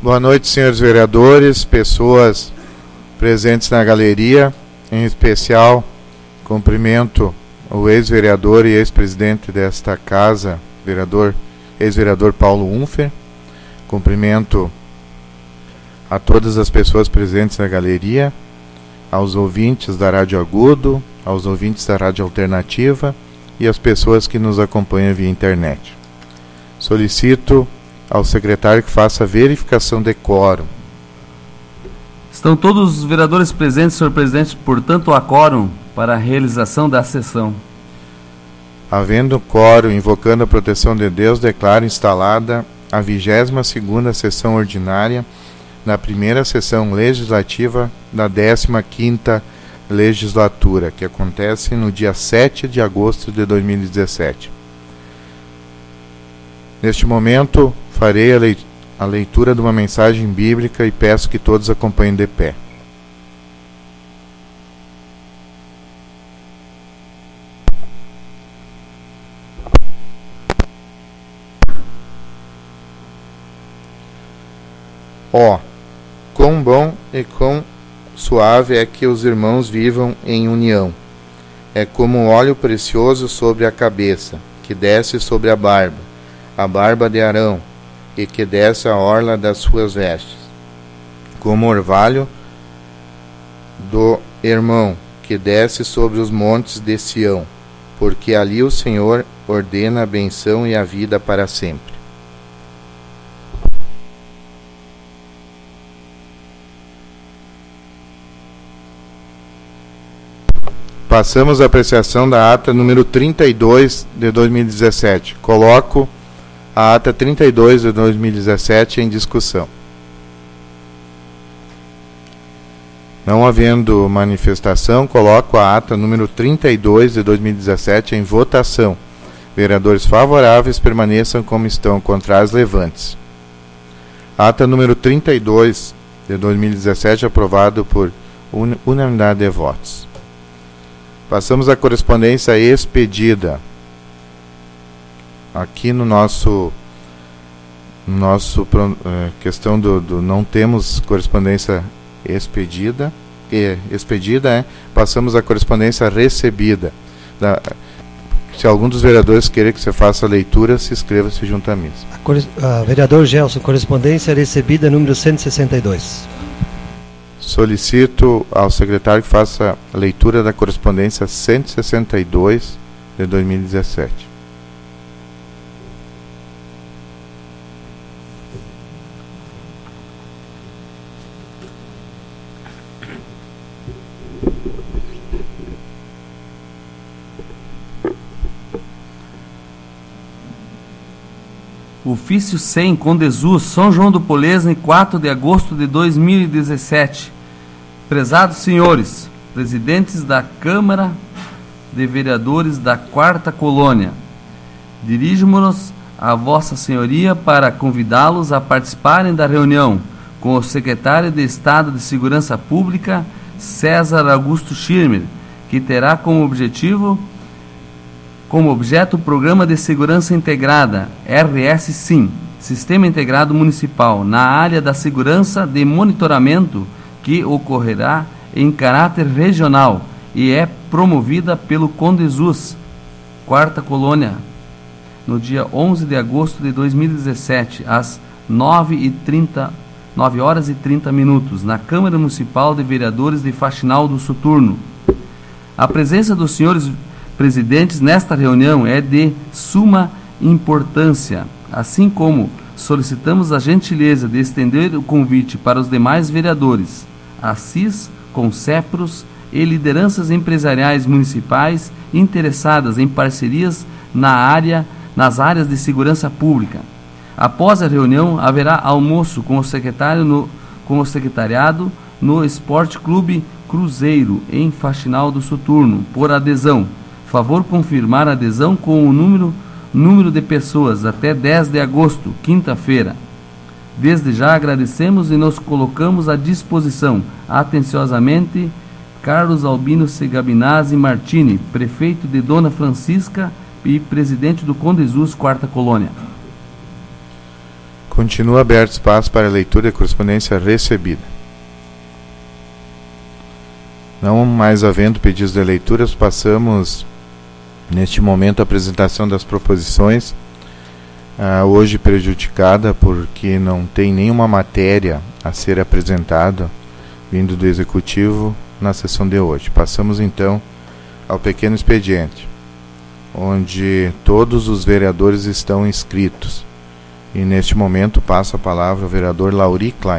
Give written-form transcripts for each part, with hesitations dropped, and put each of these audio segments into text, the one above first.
Boa noite, senhores vereadores, pessoas presentes na galeria. Em especial, cumprimento o ex-vereador e ex-presidente desta casa, ex-vereador Paulo Unfer. Cumprimento a todas as pessoas presentes na galeria, aos ouvintes da Rádio Agudo, aos ouvintes da Rádio Alternativa e às pessoas que nos acompanham via internet. Solicito ao secretário que faça a verificação de quórum. Estão todos os vereadores presentes, senhor presidente, portanto há quórum para a realização da sessão. Havendo quórum, invocando a proteção de Deus, declaro instalada a 22ª sessão ordinária na primeira sessão legislativa da 15ª legislatura, que acontece no dia 7 de agosto de 2017. Neste momento, farei a leitura de uma mensagem bíblica e peço que todos acompanhem de pé. Ó, quão bom e quão suave é que os irmãos vivam em união. É como um óleo precioso sobre a cabeça, que desce sobre a barba de Arão, e que desce a orla das suas vestes, como orvalho do irmão, que desce sobre os montes de Sião, porque ali o Senhor ordena a benção e a vida para sempre. Passamos à apreciação da ata número 32 de 2017. Coloco a ata 32 de 2017 em discussão. Não havendo manifestação, coloco a ata número 32 de 2017 em votação. Vereadores favoráveis permaneçam como estão, contrários levantes. Ata número 32 de 2017 aprovado por unanimidade de votos. Passamos à correspondência expedida. Aqui no nosso questão do não temos correspondência expedida, passamos à correspondência recebida. Se algum dos vereadores querer que você faça a leitura, se inscreva-se junto a mim. Vereador Gelson, correspondência recebida número 162. Solicito ao secretário que faça a leitura da correspondência 162 de 2017. Ofício 100, Condezus, São João do Polesne, 4 de agosto de 2017. Prezados senhores, presidentes da Câmara de Vereadores da 4ª Colônia, dirigimos-nos a Vossa Senhoria para convidá-los a participarem da reunião com o secretário de Estado de Segurança Pública, César Augusto Schirmer, que terá como objeto o Programa de Segurança Integrada, RS-SIM, Sistema Integrado Municipal, na área da segurança de monitoramento, que ocorrerá em caráter regional e é promovida pelo Condezus, 4ª Colônia, no dia 11 de agosto de 2017, às 9 horas e 30 minutos, na Câmara Municipal de Vereadores de Faxinal do Soturno. A presença dos senhores presidentes nesta reunião é de suma importância, assim como solicitamos a gentileza de estender o convite para os demais vereadores, assis, concepros e lideranças empresariais municipais interessadas em parcerias nas áreas de segurança pública. Após a reunião, haverá almoço com o secretariado no Esporte Clube Cruzeiro, em Faxinal do Soturno, por adesão. Favor confirmar a adesão com o número de pessoas até 10 de agosto, quinta-feira. Desde já agradecemos e nos colocamos à disposição. Atenciosamente, Carlos Albino Segabinazzi Martini, prefeito de Dona Francisca e presidente do Condezus, 4ª Colônia. Continua aberto espaço para a leitura de correspondência recebida. Não mais havendo pedidos de leituras, passamos neste momento a apresentação das proposições, hoje prejudicada porque não tem nenhuma matéria a ser apresentada vindo do Executivo na sessão de hoje. Passamos então ao pequeno expediente, onde todos os vereadores estão inscritos. E neste momento passo a palavra ao vereador Lauri Klein.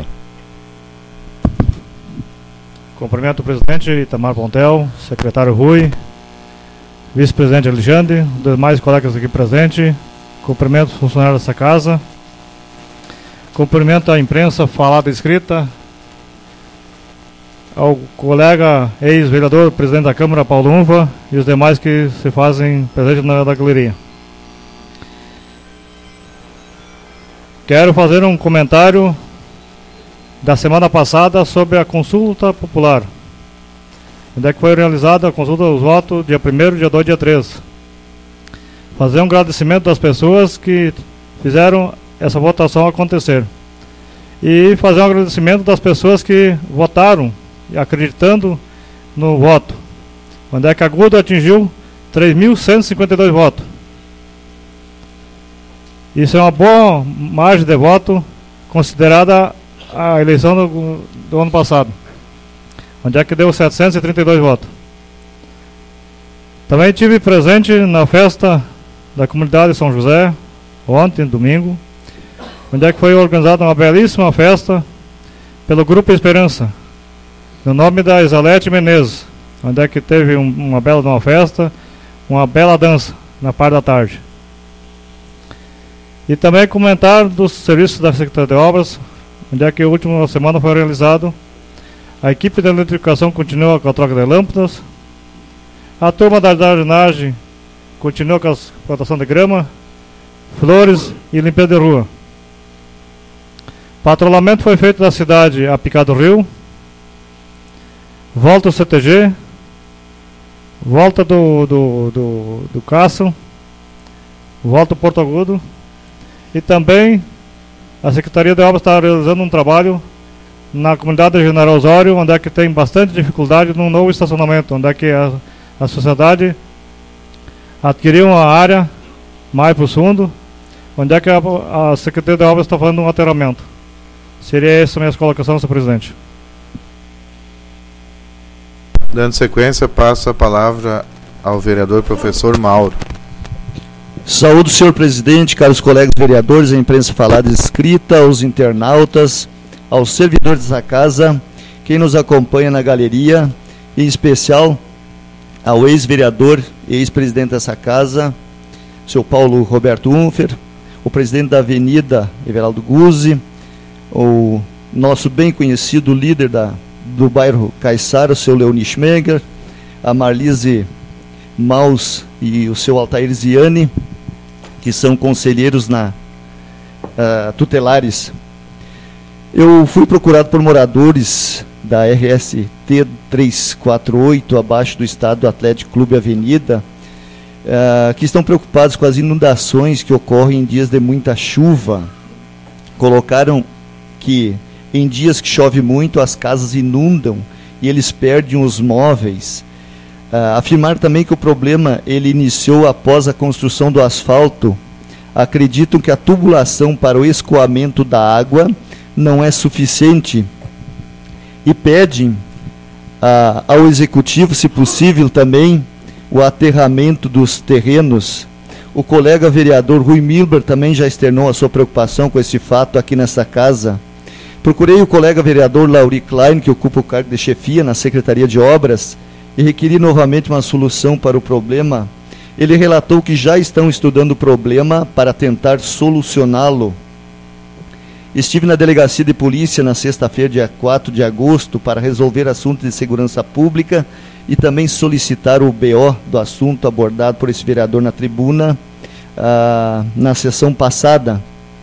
Cumprimento o presidente Itamar Pontel, secretário Rui, vice-presidente Alexandre, demais colegas aqui presentes. Cumprimento os funcionários dessa casa. Cumprimento a imprensa falada e escrita. Ao colega ex-vereador, presidente da Câmara, Paulo Unva, e os demais que se fazem presente na galeria. Quero fazer um comentário da semana passada sobre a consulta popular. Onde é que foi realizada a consulta dos votos, dia 1º, dia 2, dia 3. Fazer um agradecimento das pessoas que fizeram essa votação acontecer. E fazer um agradecimento das pessoas que votaram, acreditando no voto. Onde é que a Guda atingiu 3.152 votos. Isso é uma boa margem de voto, considerada a eleição do ano passado, onde é que deu 732 votos. Também estive presente na festa da comunidade de São José, ontem, domingo, onde é que foi organizada uma belíssima festa pelo Grupo Esperança, no nome da Isalete Menezes, onde é que teve uma bela festa, uma bela dança na parte da tarde. E também comentar dos serviços da Secretaria de Obras, onde é que a última semana foi realizado. A equipe de eletrificação continua com a troca de lâmpadas. A turma da jardinagem continua com a plantação de grama, flores e limpeza de rua. Patrulhamento foi feito da cidade a Picado Rio. Volta o CTG. Volta do Castro. Volta o Porto Agudo. E também a Secretaria de Obras está realizando um trabalho na comunidade de General Osório, onde é que tem bastante dificuldade no novo estacionamento, onde é que a sociedade adquiriu uma área mais para o fundo, onde é que a Secretaria de Obras está fazendo um aterramento. Seria essa a minha colocação, senhor presidente. Dando sequência, passo a palavra ao vereador professor Mauro. Saúdo, senhor presidente, caros colegas vereadores, a imprensa falada e escrita, aos internautas, aos servidores dessa casa, quem nos acompanha na galeria, em especial ao ex-vereador e ex-presidente dessa casa, seu Paulo Roberto Unfer, o presidente da Avenida, Everaldo Guzzi, o nosso bem conhecido líder do bairro Caiçara, o seu Leoni Schmeger, a Marlise Maus e o seu Altair Ziani, que são conselheiros tutelares. Eu fui procurado por moradores da RST 348, abaixo do Estado Atlético Clube Avenida, que estão preocupados com as inundações que ocorrem em dias de muita chuva. Colocaram que em dias que chove muito, as casas inundam e eles perdem os móveis. Afirmar também que o problema ele iniciou após a construção do asfalto. Acreditam que a tubulação para o escoamento da água não é suficiente e pedem ao Executivo, se possível também, o aterramento dos terrenos. O colega vereador Rui Milber também já externou a sua preocupação com esse fato aqui nessa casa. Procurei o colega vereador Lauri Klein, que ocupa o cargo de chefia na Secretaria de Obras, e requeri novamente uma solução para o problema. Ele relatou que já estão estudando o problema para tentar solucioná-lo. Estive na delegacia de polícia na sexta-feira, dia 4 de agosto, para resolver assuntos de segurança pública e também solicitar o BO do assunto abordado por esse vereador na tribuna na sessão passada.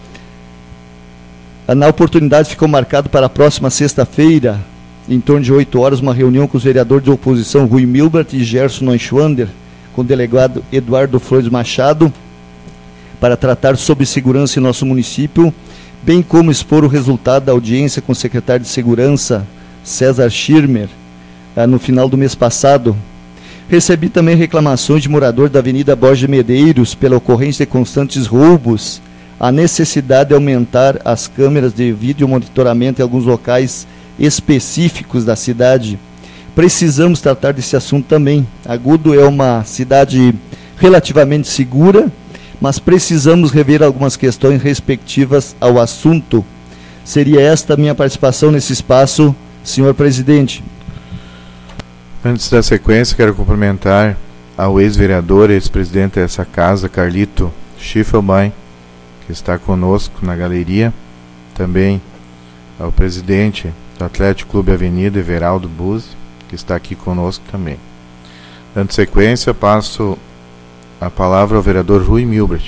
Na oportunidade ficou marcado para a próxima sexta-feira, em torno de 8 horas, uma reunião com os vereadores de oposição Rui Milbert e Gerson Neuschwander, com o delegado Eduardo Flores Machado, para tratar sobre segurança em nosso município, bem como expor o resultado da audiência com o secretário de Segurança, César Schirmer, no final do mês passado. Recebi também reclamações de morador da Avenida Borges Medeiros pela ocorrência de constantes roubos, a necessidade de aumentar as câmeras de vídeo monitoramento em alguns locais específicos da cidade. Precisamos tratar desse assunto também. Agudo é uma cidade relativamente segura, mas precisamos rever algumas questões respectivas ao assunto. Seria esta a minha participação nesse espaço, senhor presidente. Antes da sequência, quero cumprimentar ao ex-vereador e ex-presidente dessa casa, Carlito Schiffelbein, que está conosco na galeria. Também ao presidente do Atlético Clube Avenida, Everaldo Buzzi, que está aqui conosco também. Dando sequência, passo a palavra ao vereador Rui Milbert.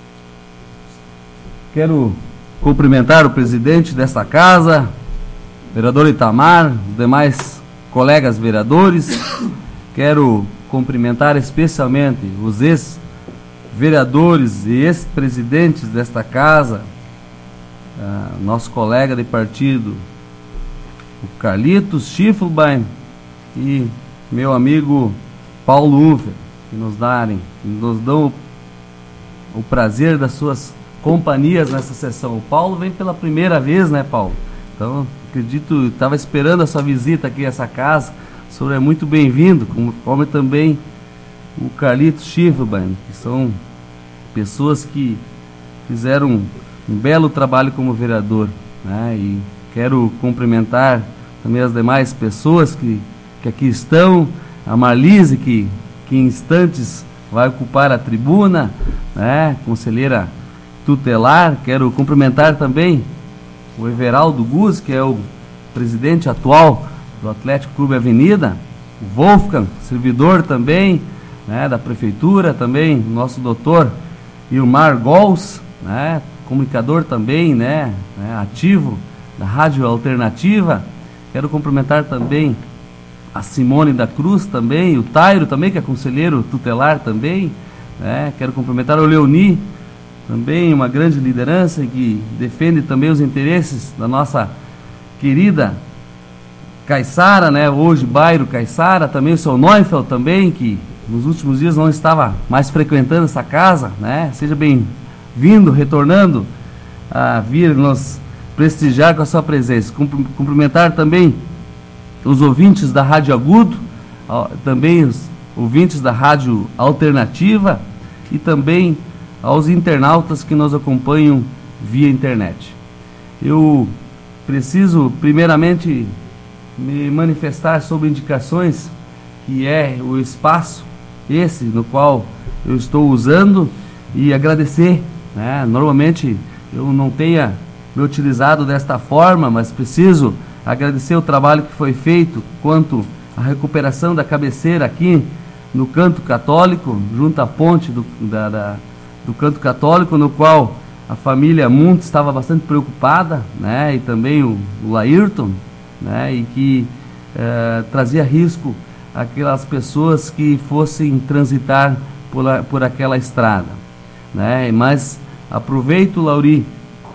Quero cumprimentar o presidente desta casa, vereador Itamar, os demais colegas vereadores. Quero cumprimentar especialmente os ex-vereadores e ex-presidentes desta casa, nosso colega de partido, o Carlitos Schiffelbein, e meu amigo Paulo Unfer, que nos dão o prazer das suas companhias nessa sessão. O Paulo vem pela primeira vez, né, Paulo? Então, acredito, estava esperando a sua visita aqui a essa casa. O senhor é muito bem-vindo, como também o Carlitos Schiffelbein, que são pessoas que fizeram um belo trabalho como vereador, né? E quero cumprimentar também as demais pessoas que aqui estão, a Marlise, que em instantes vai ocupar a tribuna, né? Conselheira tutelar. Quero cumprimentar também o Everaldo Buzzi, que é o presidente atual do Atlético Clube Avenida, o Wolfgang, servidor também, né, da prefeitura, também o nosso doutor Ilmar Gols, né, comunicador também, né, ativo da Rádio Alternativa. Quero cumprimentar também a Simone da Cruz também, o Tairo também, que é conselheiro tutelar também, né. Quero cumprimentar o Leoni, também uma grande liderança que defende também os interesses da nossa querida Caiçara, né? Hoje bairro Caiçara, também o seu Neufeld também, que nos últimos dias não estava mais frequentando essa casa, né? Seja bem-vindo, retornando a vir nos prestigiar com a sua presença. Cumprimentar também os ouvintes da Rádio Agudo, também os ouvintes da Rádio Alternativa e também aos internautas que nos acompanham via internet. Eu preciso primeiramente me manifestar sobre indicações, que é o espaço esse no qual eu estou usando, e agradecer, né? Normalmente eu não tenha me utilizado desta forma, mas preciso agradecer o trabalho que foi feito quanto à recuperação da cabeceira aqui no Canto Católico, junto à ponte do Canto Católico, no qual a família Munt estava bastante preocupada, né, e também o Laírton, né, e que trazia risco aquelas pessoas que fossem transitar por aquela estrada, né. Mas aproveito, Lauri,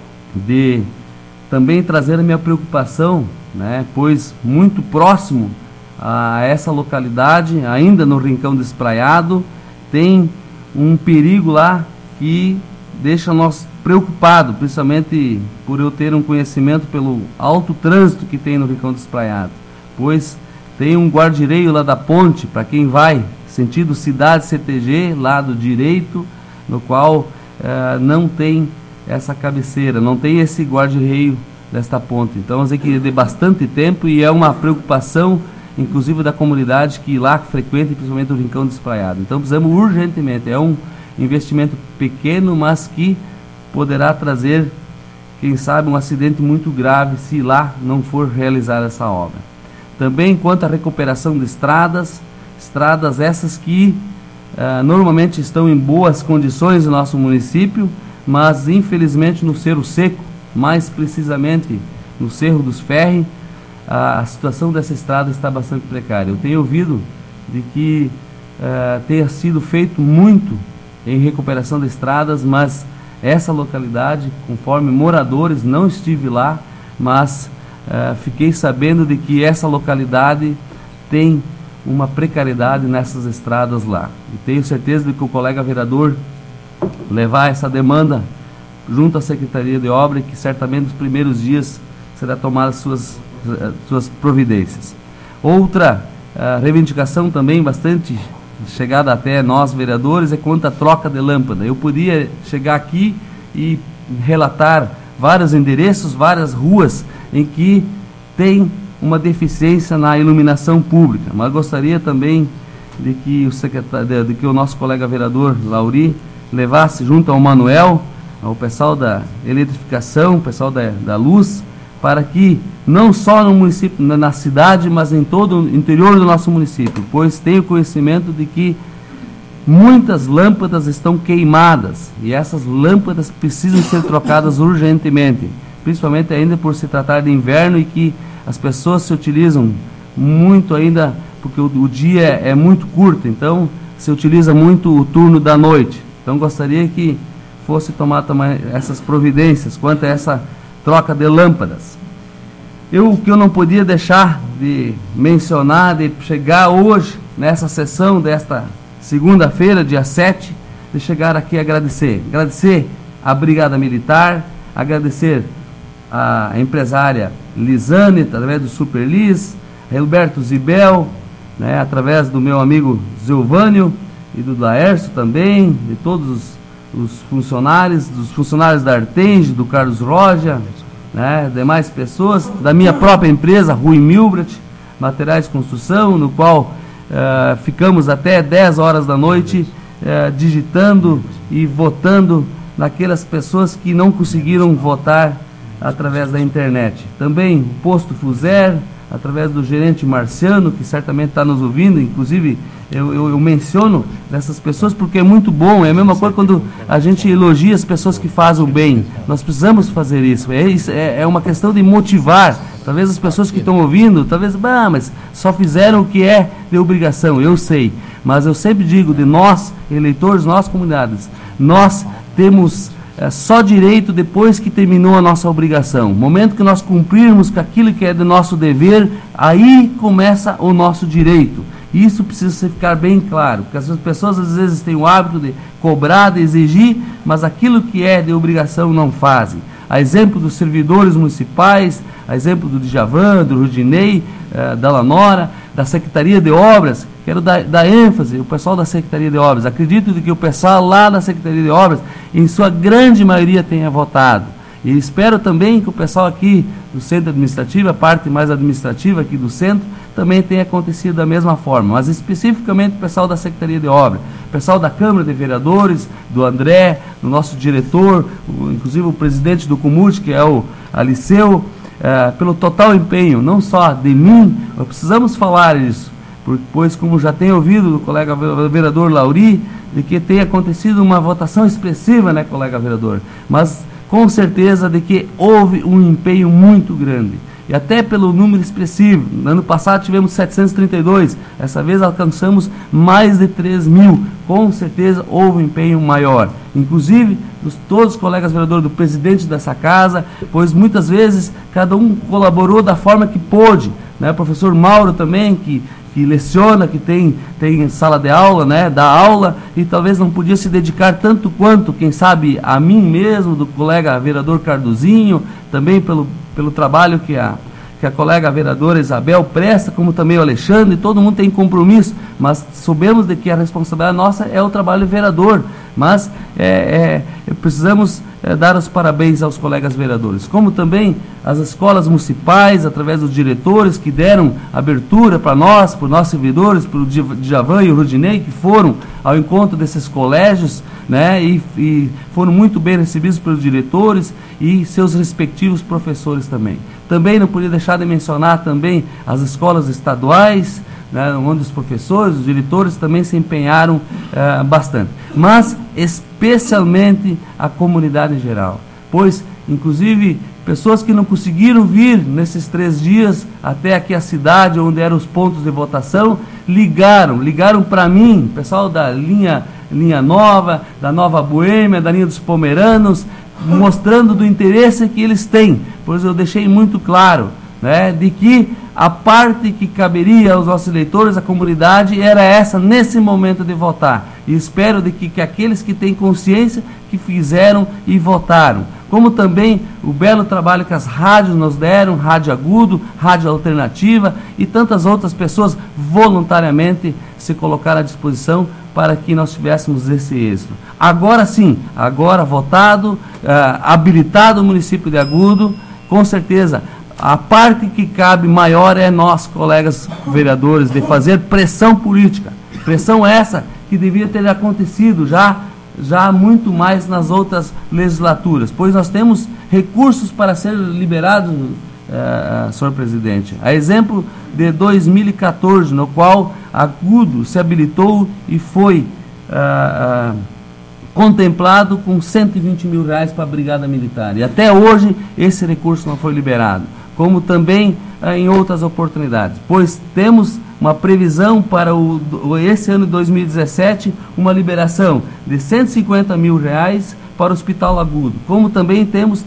de também trazer a minha preocupação, né, pois muito próximo a essa localidade, ainda no Rincão do Espraiado, tem um perigo lá que deixa nós preocupados, principalmente por eu ter um conhecimento pelo alto trânsito que tem no Rincão do Espraiado, pois tem um guarda-reio lá da ponte, para quem vai sentido cidade CTG, lado direito, no qual não tem essa cabeceira, não tem esse guarda-reio desta ponte. Então vamos dizer que de bastante tempo, e é uma preocupação inclusive da comunidade que lá frequenta, principalmente o Rincão do Espraiado. Então precisamos urgentemente, é um investimento pequeno, mas que poderá trazer, quem sabe, um acidente muito grave se lá não for realizada essa obra. Também quanto à recuperação de estradas essas que normalmente estão em boas condições no nosso município, mas infelizmente no Cerro Seco, mais precisamente no Cerro dos Ferri, a situação dessa estrada está bastante precária. Eu tenho ouvido de que tenha sido feito muito em recuperação de estradas, mas essa localidade, conforme moradores, não estive lá, mas fiquei sabendo de que essa localidade tem uma precariedade nessas estradas lá. E tenho certeza de que o colega vereador levar essa demanda junto à Secretaria de Obra, que certamente nos primeiros dias será tomada suas providências. Outra reivindicação também bastante chegada até nós vereadores é quanto à troca de lâmpada. Eu podia chegar aqui e relatar vários endereços, várias ruas em que tem uma deficiência na iluminação pública, mas gostaria também de que o nosso colega vereador Lauri levasse junto ao Manuel, ao pessoal da eletrificação, o pessoal da luz, para que não só no município, na cidade, mas em todo o interior do nosso município, pois tenho conhecimento de que muitas lâmpadas estão queimadas e essas lâmpadas precisam ser trocadas urgentemente, principalmente ainda por se tratar de inverno e que as pessoas se utilizam muito ainda, porque o dia é muito curto, então se utiliza muito o turno da noite. Então gostaria que fosse tomar também essas providências quanto a essa troca de lâmpadas. O que eu não podia deixar de mencionar, de chegar hoje, nessa sessão desta segunda-feira, dia 7, de chegar aqui e agradecer à Brigada Militar, agradecer à empresária Lisane, através do Superlis, Hilberto Zibel, né, através do meu amigo Zilvânio e do Laércio também, de todos os funcionários, dos funcionários da Artenge, do Carlos Roja, né, demais pessoas, da minha própria empresa, Rui Milbrat, Materiais de Construção, no qual ficamos até 10 horas da noite digitando e votando naquelas pessoas que não conseguiram votar através da internet. Também o Posto Fuser, através do gerente Marciano, que certamente está nos ouvindo, inclusive eu menciono dessas pessoas porque é muito bom, é a mesma coisa quando a gente elogia as pessoas que fazem o bem. Nós precisamos fazer isso, é uma questão de motivar. Talvez as pessoas que estão ouvindo, talvez, mas só fizeram o que é de obrigação, eu sei, mas eu sempre digo, de nós, eleitores, nós comunidades, nós temos só direito depois que terminou a nossa obrigação. No momento que nós cumprirmos com aquilo que é do nosso dever, aí começa o nosso direito. Isso precisa ficar bem claro, porque as pessoas às vezes têm o hábito de cobrar, de exigir, mas aquilo que é de obrigação não fazem. A exemplo dos servidores municipais, a exemplo do Djavan, do Rudinei, da Lanora, da Secretaria de Obras, quero dar ênfase, o pessoal da Secretaria de Obras, acredito que o pessoal lá da Secretaria de Obras, em sua grande maioria, tenha votado. E espero também que o pessoal aqui do centro administrativo, a parte mais administrativa aqui do centro, também tenha acontecido da mesma forma, mas especificamente o pessoal da Secretaria de Obras, o pessoal da Câmara de Vereadores, do André, do nosso diretor, inclusive o presidente do Comute, que é o Aliceu, pelo total empenho, não só de mim, nós precisamos falar isso, pois como já tenho ouvido do colega vereador Lauri, de que tem acontecido uma votação expressiva, né, colega vereador, mas com certeza de que houve um empenho muito grande, e até pelo número expressivo. No ano passado tivemos 732, essa vez alcançamos mais de 3.000, com certeza houve um empenho maior, inclusive todos os colegas vereadores, do presidente dessa casa, pois muitas vezes cada um colaborou da forma que pôde, né? O professor Mauro também, que leciona, que tem sala de aula, né, dá aula, e talvez não podia se dedicar tanto quanto, quem sabe, a mim mesmo, do colega vereador Cardozinho, também pelo trabalho que a colega vereadora Isabel presta, como também o Alexandre, todo mundo tem compromisso, mas soubemos de que a responsabilidade nossa é o trabalho do vereador, mas precisamos dar os parabéns aos colegas vereadores, como também as escolas municipais, através dos diretores que deram abertura para nós, para os nossos servidores, para o Djavan e o Rudinei, que foram ao encontro desses colégios, né, e foram muito bem recebidos pelos diretores e seus respectivos professores também. Também não podia deixar de mencionar também as escolas estaduais, né, onde os professores, os diretores também se empenharam bastante, mas especialmente a comunidade em geral, pois inclusive pessoas que não conseguiram vir nesses 3 dias até aqui a cidade, onde eram os pontos de votação, ligaram para mim, pessoal da linha linha nova, da Nova Boêmia, da linha dos Pomeranos, mostrando do interesse que eles têm, pois eu deixei muito claro, né, de que a parte que caberia aos nossos eleitores, a comunidade, era essa nesse momento de votar. E espero de que aqueles que têm consciência, que fizeram e votaram. Como também o belo trabalho que as rádios nos deram, Rádio Agudo, Rádio Alternativa e tantas outras pessoas voluntariamente se colocaram à disposição para que nós tivéssemos esse êxito. Agora sim, agora votado, habilitado o município de Agudo, com certeza, a parte que cabe maior é nós, colegas vereadores, de fazer pressão política. Pressão essa que devia ter acontecido já muito mais nas outras legislaturas, pois nós temos recursos para ser liberados, senhor presidente. A exemplo de 2014, no qual Agudo se habilitou e foi contemplado com 120 mil reais para a Brigada Militar. E até hoje esse recurso não foi liberado, como também em outras oportunidades, pois temos uma previsão para esse ano de 2017, uma liberação de 150 mil reais para o Hospital Agudo, como também temos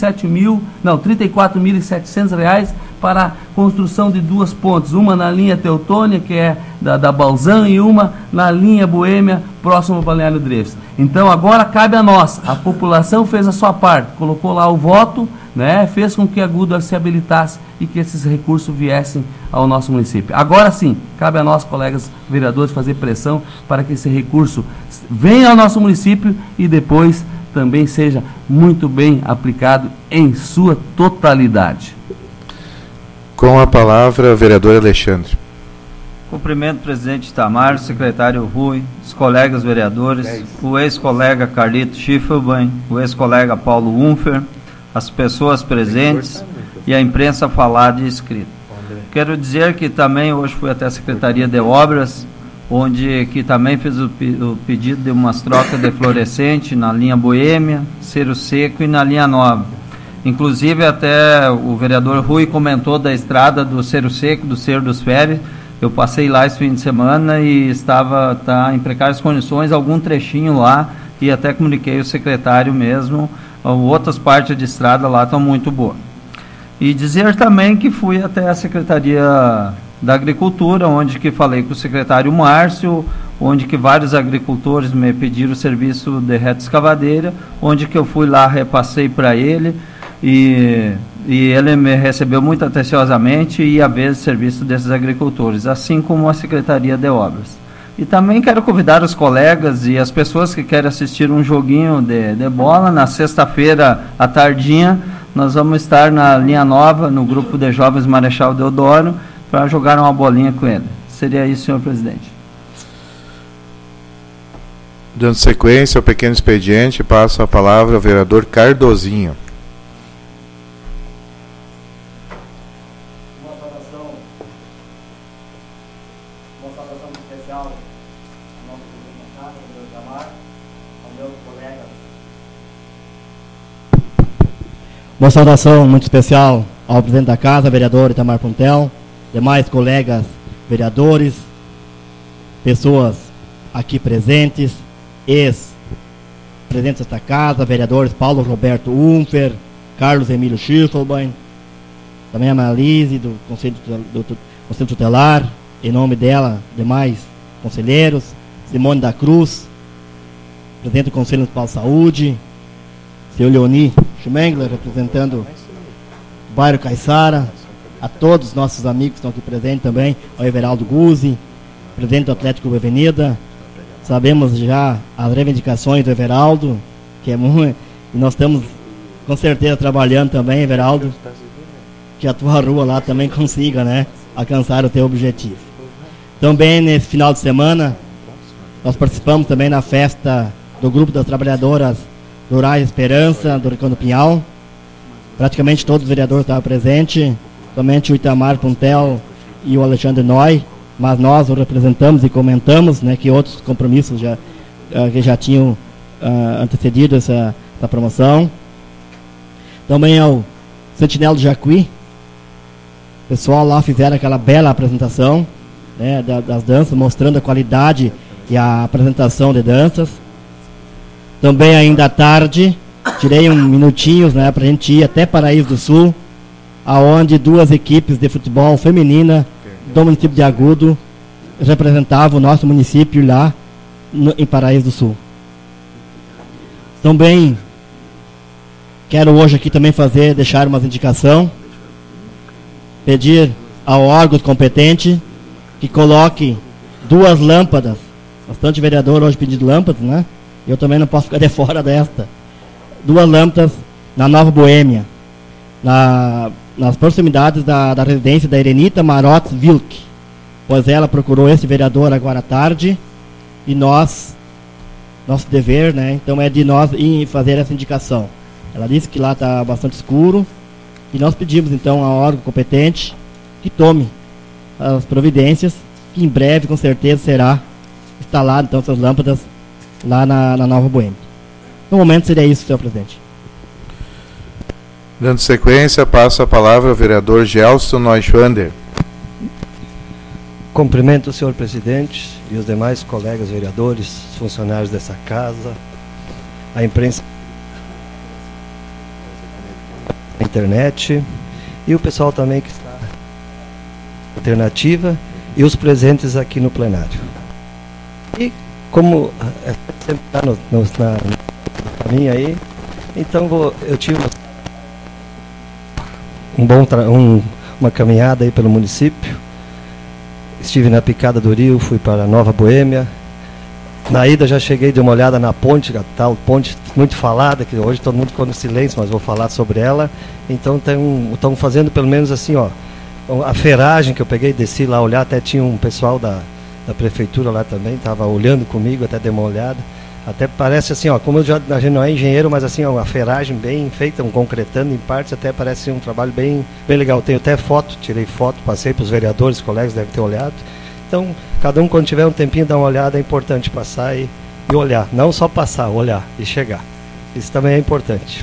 34.700 reais para a construção de 2 pontes, uma na linha Teutônia, que é da Balzan, e uma na linha Boêmia, próximo ao Balneário Dreyfus. Então agora cabe a nós, a população fez a sua parte, colocou lá o voto, né, fez com que Agudo se habilitasse e que esses recursos viessem ao nosso município. Agora sim, cabe a nós, colegas vereadores, fazer pressão para que esse recurso venha ao nosso município e depois também seja muito bem aplicado em sua totalidade. Com a palavra, vereador Alexandre. Cumprimento o presidente Itamar, o secretário Rui, os colegas vereadores, o ex-colega Carlito Schiffelbein, o ex-colega Paulo Unfer, as pessoas presentes e a imprensa falada e escrita. Quero dizer que também hoje fui até a Secretaria de Obras, onde que também fiz o pedido de umas trocas de fluorescente na linha Boêmia, Cerro Seco e na linha Nova. Inclusive até o vereador Rui comentou da estrada do Cerro Seco, do Cerro dos Férias. Eu passei lá esse fim de semana e está em precárias condições, algum trechinho lá, e até comuniquei o secretário mesmo, outras partes de estrada lá estão muito boas. E dizer também que fui até a Secretaria da Agricultura, onde que falei com o secretário Márcio, onde que vários agricultores me pediram o serviço de reta escavadeira, onde que eu fui lá, repassei para ele, e ele me recebeu muito atenciosamente e ia ver o serviço desses agricultores, assim como a Secretaria de Obras. E também quero convidar os colegas e as pessoas que querem assistir um joguinho de bola, na sexta-feira à tardinha, nós vamos estar na linha Nova, no grupo de jovens Marechal Deodoro, para jogar uma bolinha com ele. Seria isso, senhor presidente. Dando sequência ao pequeno expediente, passo a palavra ao vereador Cardozinho. Uma saudação especial ao nosso presidente da Casa, ao meu Itamar, ao meu colega. Uma saudação muito especial ao presidente da Casa, vereador Itamar Puntel, demais colegas vereadores, pessoas aqui presentes, ex-presidentes desta Casa, vereadores Paulo Roberto Unfer, Carlos Emílio Schiffelbein, também a Marlise do Conselho Tutelar, em nome dela, demais conselheiros, Simone da Cruz, presidente do Conselho Municipal de Saúde, seu Leoni Schmengler, representando o bairro Caiçara, a todos os nossos amigos que estão aqui presentes também, ao Everaldo Guzzi, presidente do Atlético Clube Avenida. Sabemos já as reivindicações do Everaldo, que é muito, e nós estamos com certeza trabalhando também, Everaldo, que a tua rua lá também consiga, né, alcançar o teu objetivo. Também nesse final de semana, nós participamos também na festa do Grupo das Trabalhadoras Rurais Esperança, do Rincão do Pinhal. Praticamente todos os vereadores estavam presentes, somente o Itamar Puntel e o Alexandre Noy, mas nós o representamos e comentamos, né, que outros compromissos que já tinham antecedido essa promoção. Também ao Sentinela do Jacuí, o pessoal lá fizeram aquela bela apresentação, né, das danças, mostrando a qualidade e a apresentação de danças. Também ainda à tarde, tirei minutinhos, né, para a gente ir até Paraíso do Sul, aonde 2 equipes de futebol feminina do município de Agudo representavam o nosso município lá em Paraíso do Sul. Também quero hoje aqui também deixar umas indicações, pedir ao órgão competente que coloque 2 lâmpadas, bastante vereador hoje pedindo lâmpadas, né? Eu também não posso ficar de fora desta. 2 lâmpadas na Nova Boêmia, nas proximidades da residência da Erenita Marotes Wilk, pois ela procurou esse vereador agora à tarde e nosso dever, né? Então é de nós ir fazer essa indicação. Ela disse que lá está bastante escuro e nós pedimos então ao órgão competente que tome as providências, que em breve com certeza será instalado então essas lâmpadas lá na Nova Boêmia. No momento seria isso, senhor presidente. Dando sequência, passo a palavra ao vereador Gelson Neuschwander. Cumprimento o senhor presidente e os demais colegas vereadores, funcionários dessa casa, a imprensa, a internet e o pessoal também que está na alternativa e os presentes aqui no plenário. E como sempre está na caminho aí, então eu tive uma caminhada aí pelo município. Estive na Picada do Rio, fui para a Nova Boêmia. Na ida já cheguei, dei uma olhada na ponte, a tal ponte muito falada, que hoje todo mundo ficou no silêncio, mas vou falar sobre ela. Então estão fazendo pelo menos assim, ó, a feragem que eu peguei, desci lá olhar, até tinha um pessoal da prefeitura lá também, estava olhando comigo, até dei uma olhada. Até parece assim, ó, como a gente não é engenheiro, mas assim, ó, uma ferragem bem feita, concretando em partes, até parece um trabalho bem legal. Tenho até foto, tirei foto, passei para os vereadores, os colegas devem ter olhado. Então, cada um quando tiver um tempinho, dá uma olhada, é importante passar e olhar. Não só passar, olhar e chegar. Isso também é importante.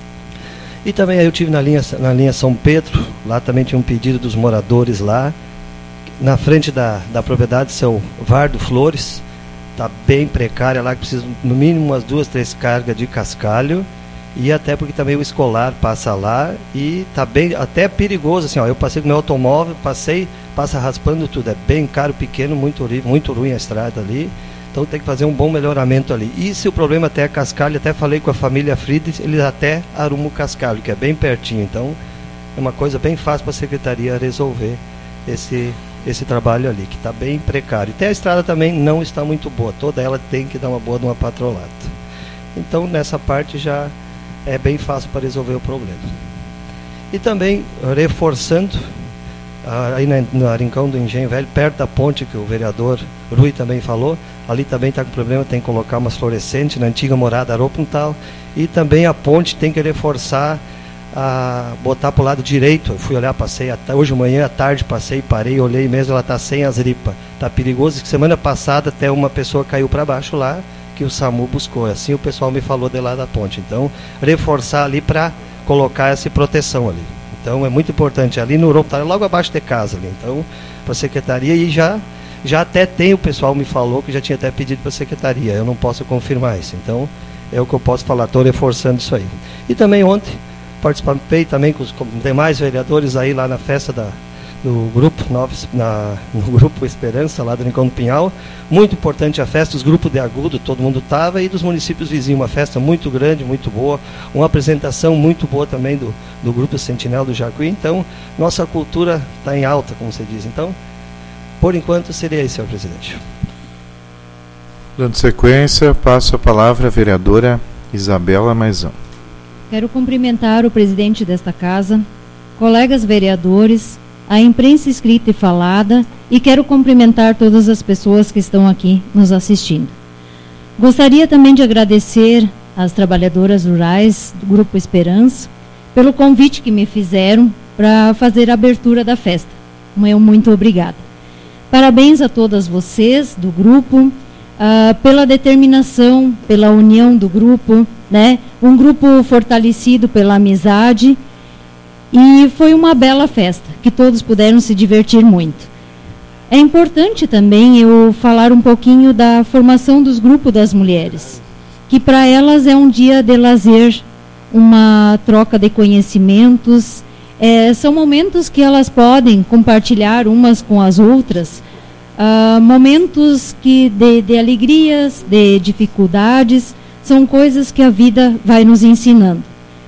E também eu tive na linha São Pedro, lá também tinha um pedido dos moradores lá, na frente da propriedade seu Vardo Flores. Está bem precária lá, que precisa no mínimo umas 2, 3 cargas de cascalho, e até porque também o escolar passa lá e está bem, até perigoso assim, ó, eu passei com meu automóvel, passa raspando tudo, é bem caro, pequeno, muito ruim a estrada ali, então tem que fazer um bom melhoramento ali. E se o problema até é cascalho, até falei com a família Friedrich, eles até arrumam o cascalho, que é bem pertinho, então é uma coisa bem fácil para a secretaria resolver esse trabalho ali, que está bem precário. Até a estrada também não está muito boa, toda ela tem que dar uma boa de uma patrolada. Então nessa parte já é bem fácil para resolver o problema. E também reforçando, aí na Rincão do Engenho Velho, perto da ponte que o vereador Rui também falou, ali também está com problema, tem que colocar umas fluorescentes na antiga morada Aropuntal, e também a ponte tem que reforçar, botar para o lado direito. Eu fui olhar, passei hoje de manhã à tarde, passei, parei, olhei mesmo, ela está sem as ripas, está perigoso. Semana passada até uma pessoa caiu para baixo lá, que o SAMU buscou, assim o pessoal me falou de lá da ponte. Então reforçar ali para colocar essa proteção ali, então é muito importante ali no Europa, logo abaixo de casa ali, então para a secretaria. E já até tem, o pessoal me falou que já tinha até pedido para a secretaria, eu não posso confirmar isso, então é o que eu posso falar, estou reforçando isso aí. E também ontem participei também com os demais vereadores aí lá na festa do grupo no grupo Esperança, lá do Rincão do Pinhal. Muito importante a festa, os grupos de Agudo, todo mundo estava, e dos municípios vizinhos, uma festa muito grande, muito boa, uma apresentação muito boa também do grupo Sentinel do Jacuí. Então, nossa cultura está em alta, como você diz. Então, por enquanto, seria isso, senhor presidente. Dando sequência, passo a palavra à vereadora Isabela Maisão. Quero cumprimentar o presidente desta casa, colegas vereadores, a imprensa escrita e falada, e quero cumprimentar todas as pessoas que estão aqui nos assistindo. Gostaria também de agradecer às trabalhadoras rurais do Grupo Esperança pelo convite que me fizeram para fazer a abertura da festa. Muito obrigada. Parabéns a todas vocês do grupo, pela determinação, pela união do grupo, né? Um grupo fortalecido pela amizade, e foi uma bela festa, que todos puderam se divertir muito. É importante também eu falar um pouquinho da formação dos grupos das mulheres, que para elas é um dia de lazer, uma troca de conhecimentos, são momentos que elas podem compartilhar umas com as outras, momentos de alegrias, de dificuldades, são coisas que a vida vai nos ensinando.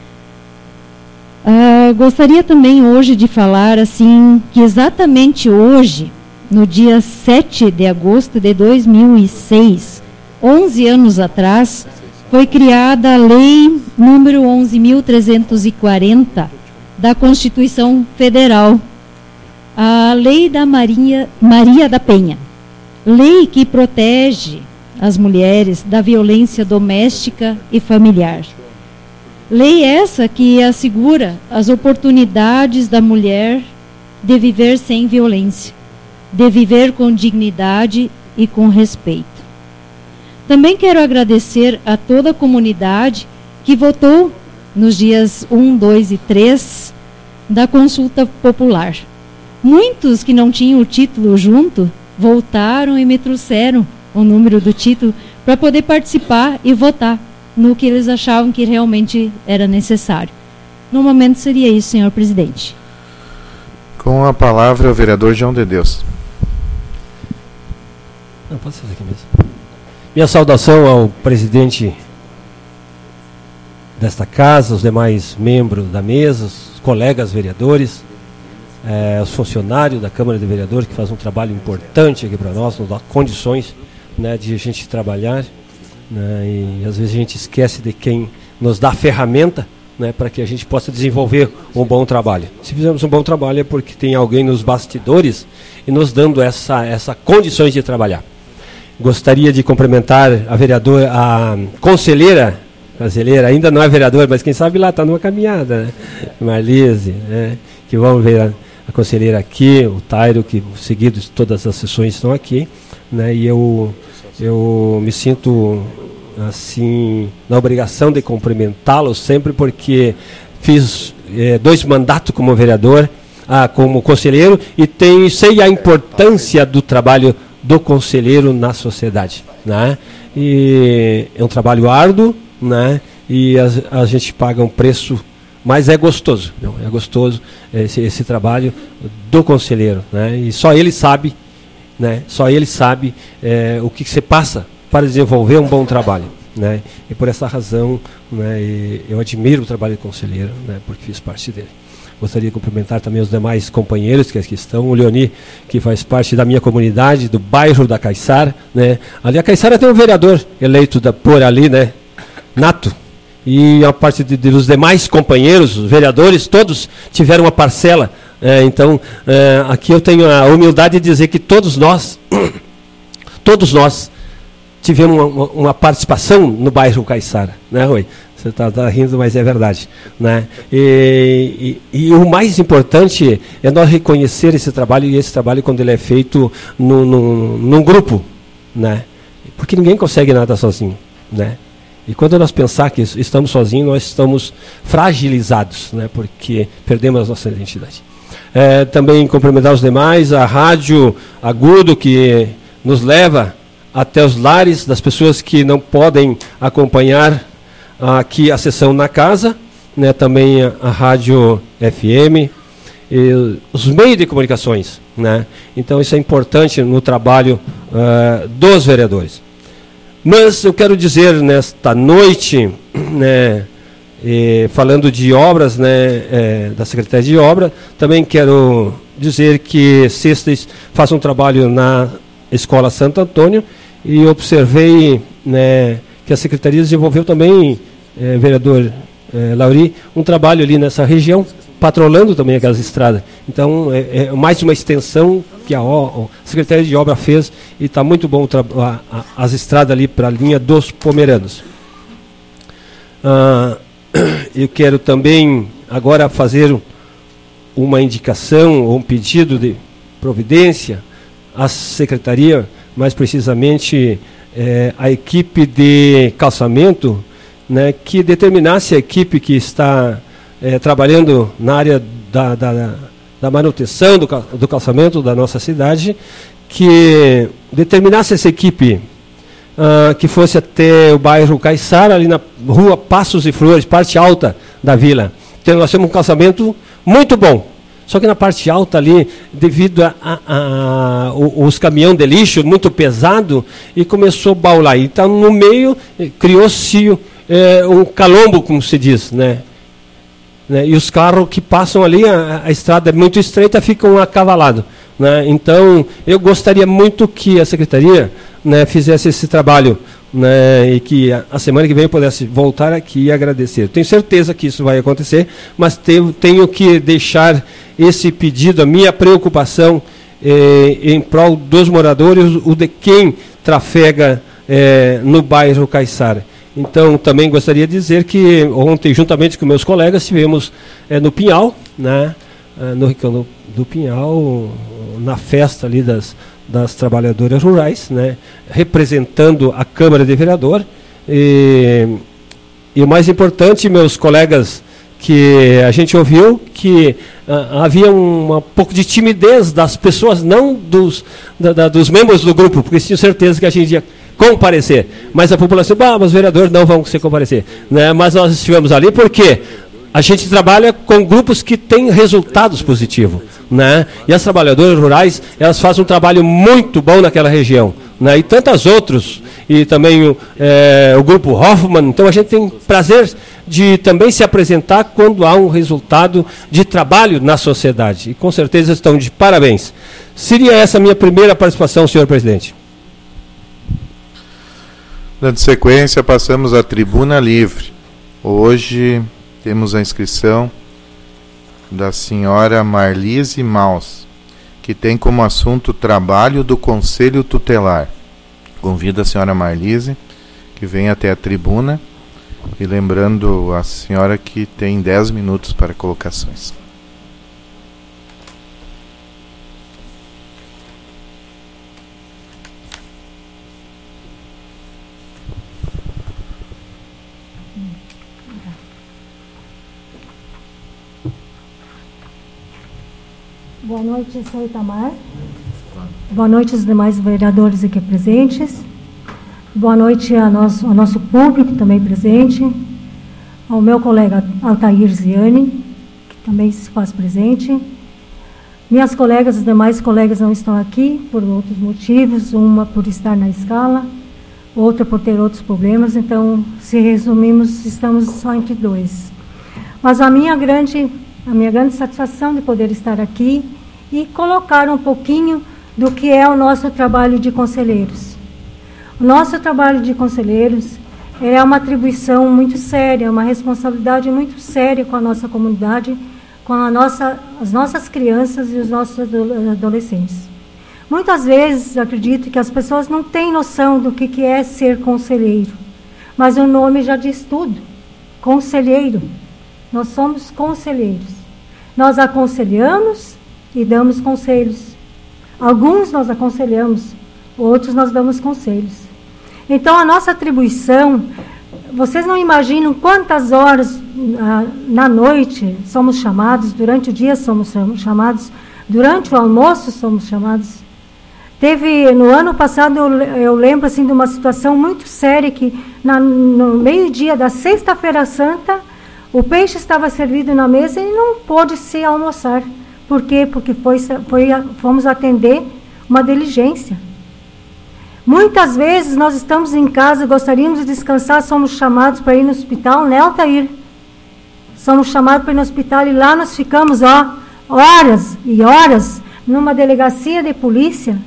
Gostaria também hoje de falar assim, que exatamente hoje, no dia 7 de agosto de 2006, 11 anos atrás, foi criada a Lei número 11.340 da Constituição Federal, a Lei da Maria da Penha, lei que protege as mulheres da violência doméstica e familiar. Lei essa que assegura as oportunidades da mulher de viver sem violência, de viver com dignidade e com respeito. Também quero agradecer a toda a comunidade que votou nos dias 1, 2 e 3 da consulta popular. Muitos que não tinham o título junto, voltaram e me trouxeram o número do título para poder participar e votar no que eles achavam que realmente era necessário. No momento seria isso, senhor presidente. Com a palavra, o vereador João de Deus. Não, pode fazer aqui mesmo. Minha saudação ao presidente desta casa, os demais membros da mesa, os colegas vereadores, os funcionários da Câmara de Vereadores, que fazem um trabalho importante aqui para nós, nos dá condições, né, de a gente trabalhar, né, e às vezes a gente esquece de quem nos dá a ferramenta, né, para que a gente possa desenvolver um bom trabalho. Se fizermos um bom trabalho é porque tem alguém nos bastidores e nos dando essa condições de trabalhar. Gostaria de cumprimentar a vereadora, a conselheira brasileira, ainda não é vereadora, mas quem sabe lá está numa caminhada, né? Marlise, né? Que vamos ver a conselheira aqui, o Tairo, que seguidos todas as sessões estão aqui, né? E eu me sinto assim na obrigação de cumprimentá-lo sempre, porque fiz 2 mandatos como vereador, como conselheiro, e sei a importância do trabalho do conselheiro na sociedade, né? E é um trabalho árduo, né? E a gente paga um preço, mas é gostoso, não? É gostoso esse trabalho do conselheiro, né? E só ele sabe, né? Só ele sabe o que se passa para desenvolver um bom trabalho, né? E por essa razão, né, eu admiro o trabalho do conselheiro, né, porque fiz parte dele. Gostaria de cumprimentar também os demais companheiros que aqui estão, o Leoni, que faz parte da minha comunidade, do bairro da Caiçara, né? Ali a Caiçara tem um vereador eleito por ali, né? Nato. E a parte dos demais companheiros, os vereadores, todos tiveram uma parcela. Então, aqui eu tenho a humildade de dizer que todos nós tivemos uma participação no bairro Caiçara, né, Rui? Você está rindo, mas é verdade, né? E o mais importante é nós reconhecer esse trabalho, e esse trabalho quando ele é feito num grupo, né? Porque ninguém consegue nada sozinho, né? E quando nós pensar que estamos sozinhos, nós estamos fragilizados, né? Porque perdemos a nossa identidade. Também cumprimentar os demais, a Rádio Agudo, que nos leva até os lares das pessoas que não podem acompanhar aqui a sessão na casa, né? Também a Rádio FM, e os meios de comunicações, né? Então isso é importante no trabalho dos vereadores. Mas eu quero dizer nesta noite, né, falando de obras, né, da Secretaria de Obra, também quero dizer que sextas faço um trabalho na Escola Santo Antônio e observei, né, que a Secretaria desenvolveu também, vereador Lauri, um trabalho ali nessa região, patrolando também aquelas estradas. Então, é mais uma extensão que a Secretaria de Obra fez, e está muito bom as estradas ali para a linha dos Pomeranos. Eu quero também agora fazer uma indicação ou um pedido de providência à Secretaria, mais precisamente a equipe de calçamento, né, que determinasse a equipe que está trabalhando na área da manutenção do calçamento da nossa cidade, que determinasse essa equipe que fosse até o bairro Caiçara, ali na rua Passos e Flores, parte alta da vila. Então nós temos um calçamento muito bom. Só que na parte alta ali, devido os caminhões de lixo muito pesado, e começou a baular. Então no meio criou-se um calombo, como se diz, né? E os carros que passam ali, a estrada é muito estreita, ficam acavalados. Né? Então, eu gostaria muito que a Secretaria, né, fizesse esse trabalho, né, e que a semana que vem eu pudesse voltar aqui e agradecer. Tenho certeza que isso vai acontecer, mas tenho que deixar esse pedido, a minha preocupação em prol dos moradores, o de quem trafega no bairro Caiçara. Então, também gostaria de dizer que ontem, juntamente com meus colegas, estivemos no Pinhal, né, do Pinhal, na festa ali das trabalhadoras rurais, né, representando a Câmara de Vereador. E o mais importante, meus colegas, que a gente ouviu que havia um pouco de timidez das pessoas, não dos membros do grupo, porque tinham certeza que a gente ia comparecer. Mas a população, os vereadores não vão se comparecer. Né? Mas nós estivemos ali porque a gente trabalha com grupos que têm resultados positivos. Né? E as trabalhadoras rurais, elas fazem um trabalho muito bom naquela região. Né? E tantas outros, e também o grupo Hoffman. Então a gente tem prazer de também se apresentar quando há um resultado de trabalho na sociedade. E com certeza estão de parabéns. Seria essa a minha primeira participação, senhor presidente. Dando sequência, passamos à tribuna livre. Hoje temos a inscrição da senhora Marlise Maus, que tem como assunto o trabalho do Conselho Tutelar. Convido a senhora Marlise, que vem até a tribuna, e lembrando a senhora que tem 10 minutos para colocações. Boa noite, sou Itamar. Boa noite aos demais vereadores aqui presentes. Boa noite ao nosso público também presente. Ao meu colega Altair Ziani, que também se faz presente. Minhas colegas, os demais colegas não estão aqui por outros motivos, uma por estar na escala, outra por ter outros problemas, então, se resumimos, estamos só entre dois. Mas a minha grande satisfação de poder estar aqui e colocar um pouquinho do que é o nosso trabalho de conselheiros. O nosso trabalho de conselheiros é uma atribuição muito séria, uma responsabilidade muito séria com a nossa comunidade, com as nossas crianças e os nossos adolescentes. Muitas vezes, acredito que as pessoas não têm noção do que é ser conselheiro, mas o nome já diz tudo, conselheiro. Nós somos conselheiros. Nós aconselhamos e damos conselhos. Alguns nós aconselhamos, outros nós damos conselhos. Então, a nossa atribuição, vocês não imaginam quantas horas na noite somos chamados, durante o dia somos chamados, durante o almoço somos chamados. No ano passado, eu lembro assim, de uma situação muito séria, que no meio-dia da Sexta-feira Santa, o peixe estava servido na mesa e não pôde se almoçar. Por quê? Porque fomos atender uma diligência. Muitas vezes nós estamos em casa, gostaríamos de descansar, somos chamados para ir no hospital, né, Altair? Somos chamados para ir no hospital e lá nós ficamos horas e horas numa delegacia de polícia.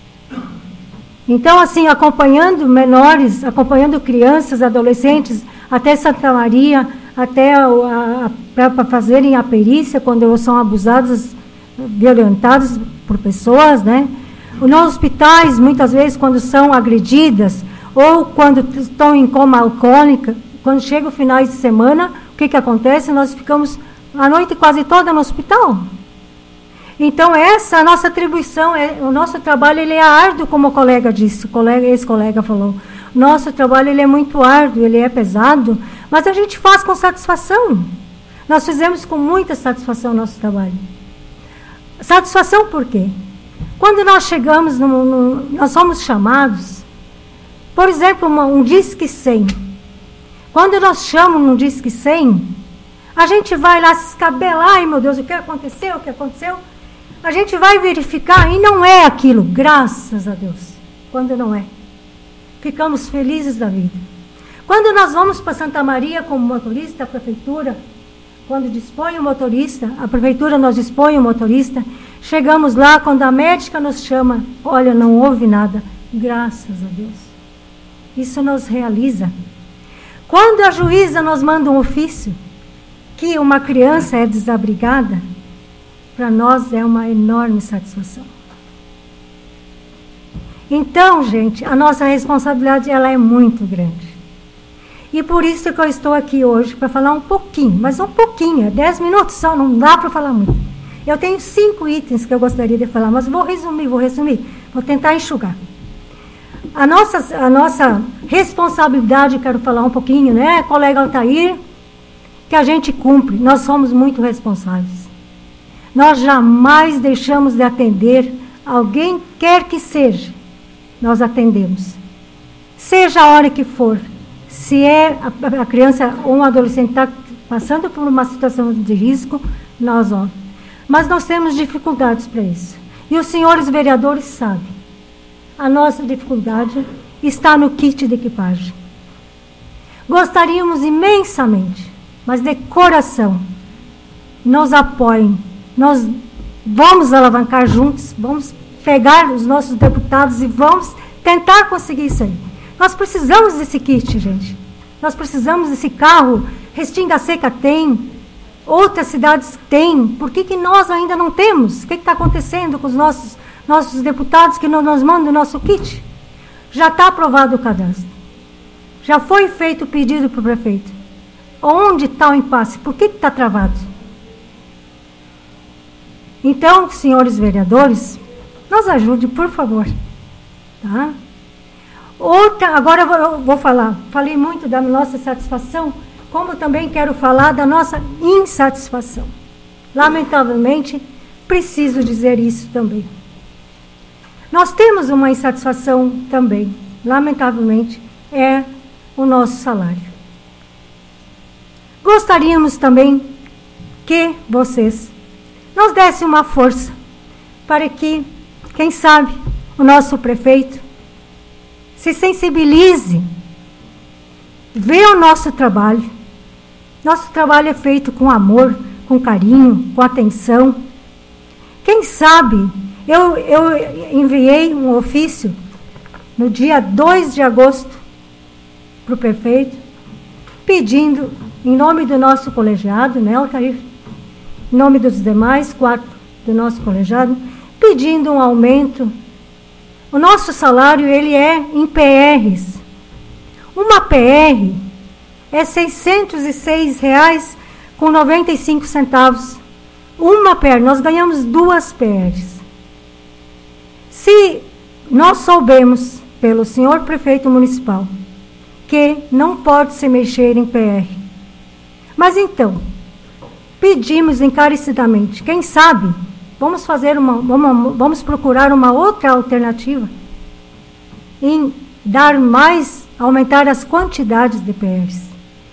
Então, assim, acompanhando menores, acompanhando crianças, adolescentes, até Santa Maria, até para fazerem a perícia quando são abusados, violentados por pessoas, né? Nos hospitais, muitas vezes, quando são agredidas ou quando estão em coma alcoólica, quando chega o final de semana, o que acontece? Nós ficamos a noite quase toda no hospital. Então, essa é a nossa atribuição, o nosso trabalho ele é árduo, como o colega disse, esse colega falou. Nosso trabalho ele é muito árduo, ele é pesado, mas a gente faz com satisfação. Nós fizemos com muita satisfação o nosso trabalho. Satisfação por quê? Quando nós chegamos, nós somos chamados, por exemplo, um Disque 100. Quando nós chamamos um Disque 100, a gente vai lá se escabelar, ai meu Deus, o que aconteceu, a gente vai verificar e não é aquilo, graças a Deus, quando não é. Ficamos felizes da vida. Quando nós vamos para Santa Maria como motorista, a prefeitura, quando dispõe o motorista, a prefeitura nos dispõe o motorista, chegamos lá, quando a médica nos chama, olha, não houve nada, graças a Deus. Isso nos realiza. Quando a juíza nos manda um ofício, que uma criança é desabrigada, para nós é uma enorme satisfação. Então, gente, a nossa responsabilidade ela é muito grande. E por isso que eu estou aqui hoje, para falar um pouquinho, mas um pouquinho, 10 minutos só, não dá para falar muito. Eu tenho 5 itens que eu gostaria de falar, mas vou resumir, vou tentar enxugar. A nossa responsabilidade, quero falar um pouquinho, né, colega Altair, que a gente cumpre, nós somos muito responsáveis. Nós jamais deixamos de atender alguém quer que seja, nós atendemos. Seja a hora que for, se é a criança ou um adolescente está passando por uma situação de risco, mas nós temos dificuldades para isso. E os senhores vereadores sabem, a nossa dificuldade está no kit de equipagem. Gostaríamos imensamente, mas de coração, nos apoiem. Nós vamos alavancar juntos, vamos pegar os nossos deputados e vamos tentar conseguir isso aí. Nós precisamos desse kit, gente. Nós precisamos desse carro. Restinga Seca tem, outras cidades têm. Por que nós ainda não temos? O que está acontecendo com os nossos deputados que não nos mandam o nosso kit? Já está aprovado o cadastro. Já foi feito o pedido para o prefeito. Onde está o impasse? Por que está travado? Então, senhores vereadores, nos ajude, por favor. Tá? Agora eu vou falar. Falei muito da nossa satisfação, como também quero falar da nossa insatisfação. Lamentavelmente, preciso dizer isso também. Nós temos uma insatisfação também, lamentavelmente, é o nosso salário. Gostaríamos também que vocês nos dessem uma força para que, quem sabe, o nosso prefeito se sensibilize, vê o nosso trabalho. Nosso trabalho é feito com amor, com carinho, com atenção. Quem sabe, eu enviei um ofício no dia 2 de agosto para o prefeito, pedindo, em nome do nosso colegiado, né, Altair, em nome dos demais 4 do nosso colegiado, pedindo um aumento. O nosso salário, ele é em PRs. Uma PR é R$ 606,95. Uma PR, nós ganhamos 2 PRs. Se nós soubemos, pelo senhor prefeito municipal, que não pode se mexer em PR, mas então, pedimos encarecidamente, quem sabe, vamos procurar uma outra alternativa em dar mais, aumentar as quantidades de PRs.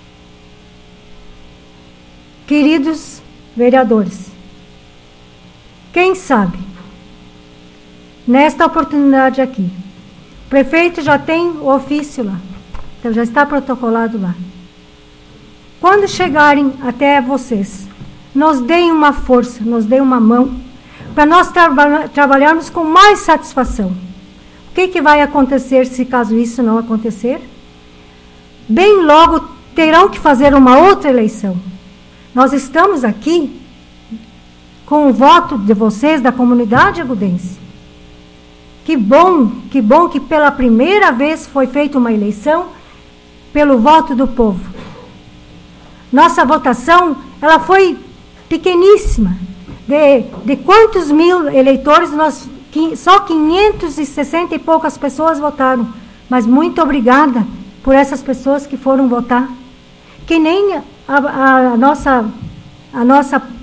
Queridos vereadores, quem sabe, nesta oportunidade aqui, o prefeito já tem o ofício lá, então já está protocolado lá. Quando chegarem até vocês, nos deem uma força, nos deem uma mão, para nós trabalharmos com mais satisfação. O que vai acontecer se caso isso não acontecer? Bem logo terão que fazer uma outra eleição. Nós estamos aqui com o voto de vocês, da comunidade agudense. Que bom que pela primeira vez foi feita uma eleição pelo voto do povo. Nossa votação, ela foi pequeníssima. De quantos mil eleitores, só 560 e poucas pessoas votaram. Mas muito obrigada por essas pessoas que foram votar. Que nem a nossa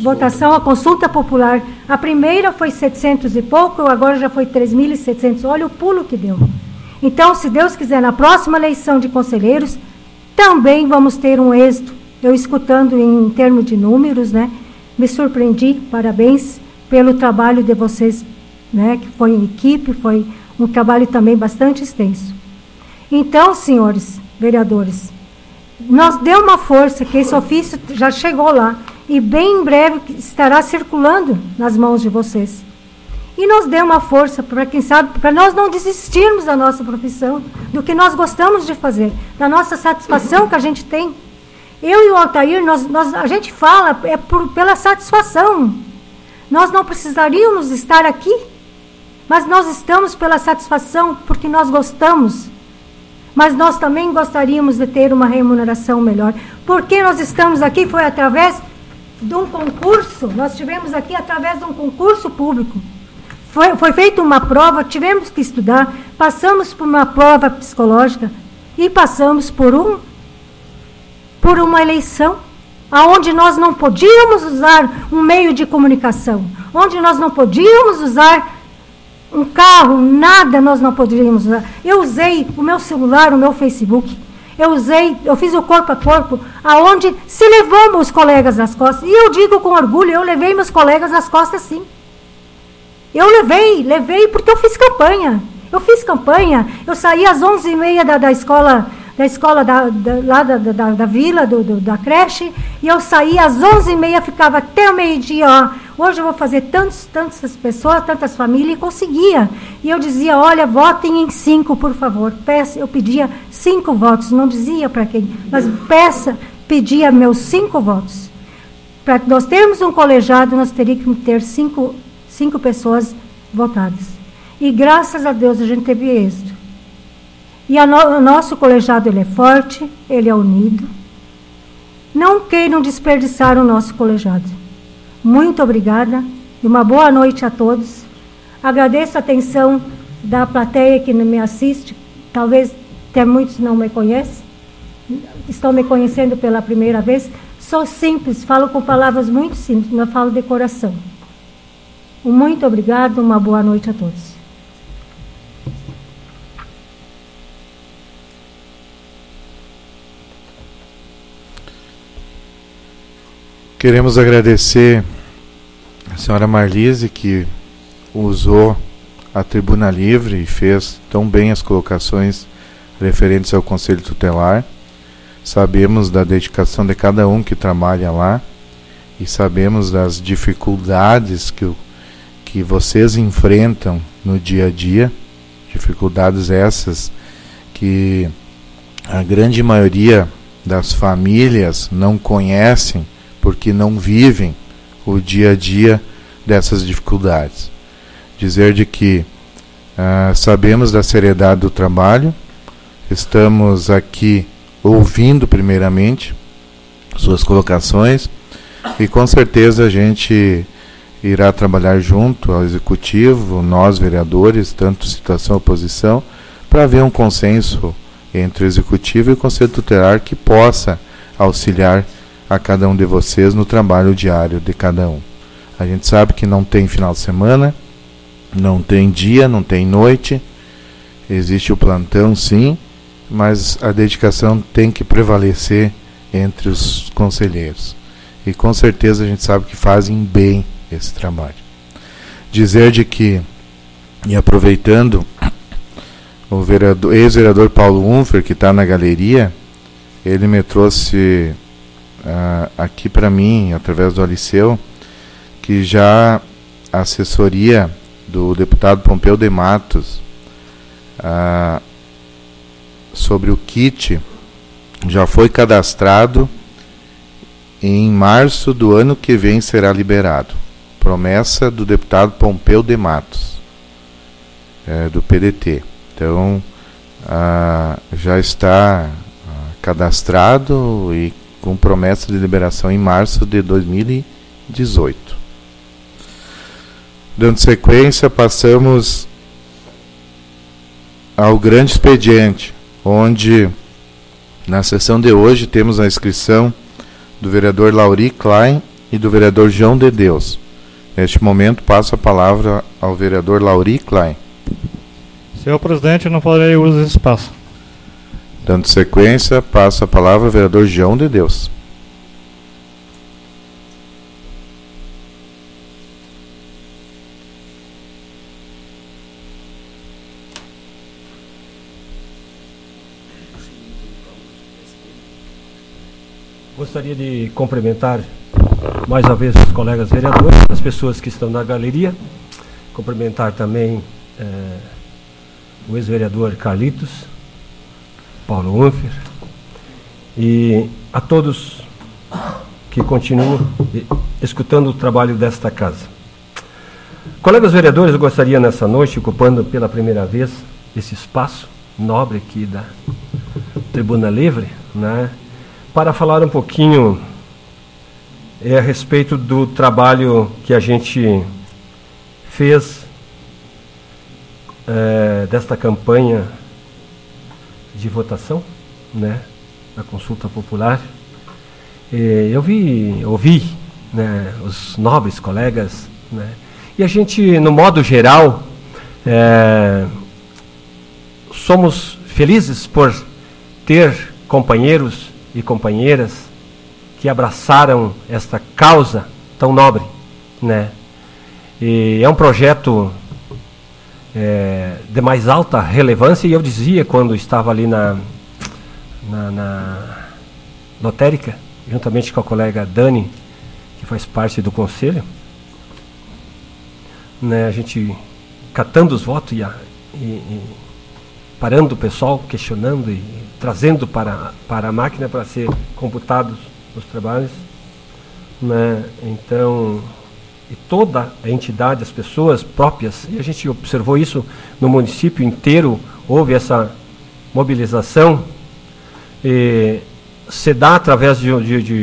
votação, a consulta popular. A primeira foi 700 e pouco, agora já foi 3.700. Olha o pulo que deu. Então, se Deus quiser, na próxima eleição de conselheiros, também vamos ter um êxito. Eu escutando em termos de números, né, me surpreendi. Parabéns pelo trabalho de vocês, né, que foi em equipe, foi um trabalho também bastante extenso. Então, senhores vereadores, nós deu uma força, que esse ofício já chegou lá, e bem em breve estará circulando nas mãos de vocês. E nos dê uma força, para quem sabe, para nós não desistirmos da nossa profissão, do que nós gostamos de fazer, da nossa satisfação que a gente tem. Eu e o Altair, a gente fala pela satisfação. Nós não precisaríamos estar aqui, mas nós estamos pela satisfação, porque nós gostamos. Mas nós também gostaríamos de ter uma remuneração melhor. Porque nós estamos aqui foi através de um concurso, nós tivemos aqui através de um concurso público. Foi feita uma prova, tivemos que estudar, passamos por uma prova psicológica e passamos por uma eleição, onde nós não podíamos usar um meio de comunicação, onde nós não podíamos usar um carro, nada nós não poderíamos usar. Eu usei o meu celular, o meu Facebook, eu fiz o corpo a corpo, aonde se levou meus colegas nas costas. E eu digo com orgulho, eu levei meus colegas nas costas, sim. Eu levei porque eu fiz campanha. Eu saí às 11h30 da escola lá da vila, da creche, e eu saí às 11h30, ficava até o meio-dia, ó, hoje eu vou fazer tantas pessoas, tantas famílias, e conseguia. E eu dizia, olha, votem em 5, por favor. Eu pedia 5 votos, não dizia para quem, mas pedia meus 5 votos. Para nós termos um colegiado, nós teríamos que ter 5 pessoas votadas. E graças a Deus a gente teve êxito. E o nosso colegiado, ele é forte, ele é unido. Não queiram desperdiçar o nosso colegiado. Muito obrigada e uma boa noite a todos. Agradeço a atenção da plateia que me assiste. Talvez até muitos não me conhecem, estão me conhecendo pela primeira vez. Sou simples, falo com palavras muito simples, mas falo de coração. Muito obrigado, uma boa noite a todos. Queremos agradecer a senhora Marlise, que usou a tribuna livre e fez tão bem as colocações referentes ao Conselho Tutelar. Sabemos da dedicação de cada um que trabalha lá e sabemos das dificuldades que vocês enfrentam no dia a dia, dificuldades essas que a grande maioria das famílias não conhecem, porque não vivem o dia a dia dessas dificuldades. Dizer de que sabemos da seriedade do trabalho, estamos aqui ouvindo primeiramente suas colocações e com certeza a gente irá trabalhar junto ao Executivo, nós vereadores, tanto situação oposição, para haver um consenso entre o Executivo e o Conselho Tutelar que possa auxiliar a cada um de vocês no trabalho diário de cada um. A gente sabe que não tem final de semana, não tem dia, não tem noite, existe o plantão sim, mas a dedicação tem que prevalecer entre os conselheiros. E com certeza a gente sabe que fazem bem esse trabalho. Dizer de que, e aproveitando, o ex-vereador Paulo Unfer, que está na galeria, ele me trouxe aqui para mim, através do Aliceu, que já a assessoria do deputado Pompeu de Matos sobre o kit já foi cadastrado, em março do ano que vem será liberado. Promessa do deputado Pompeu de Matos, do PDT. Então, já está cadastrado e com promessa de liberação em março de 2018. Dando sequência, passamos ao grande expediente, onde na sessão de hoje temos a inscrição do vereador Lauri Klein e do vereador João de Deus. Neste momento, passo a palavra ao vereador Lauri Klein. Senhor presidente, não farei uso desse espaço. Dando sequência, passo a palavra ao vereador João de Deus. Gostaria de cumprimentar mais uma vez os colegas vereadores, as pessoas que estão na galeria, cumprimentar também o ex-vereador Carlitos, Paulo Unfer, e a todos que continuam escutando o trabalho desta casa. Colegas vereadores, eu gostaria nessa noite, ocupando pela primeira vez esse espaço nobre aqui da Tribuna Livre, né, para falar um pouquinho a respeito do trabalho que a gente fez desta campanha de votação, né, da consulta popular. Eu ouvi, né, os nobres colegas, né, e a gente, no modo geral, somos felizes por ter companheiros e companheiras que abraçaram esta causa tão nobre, né? E é um projeto de mais alta relevância, e eu dizia quando estava ali na lotérica, juntamente com a colega Dani, que faz parte do conselho, né, a gente catando os votos e parando o pessoal, questionando e trazendo para a máquina para ser computados os trabalhos, né? Então, e toda a entidade, as pessoas próprias, e a gente observou isso no município inteiro, houve essa mobilização, se dá através de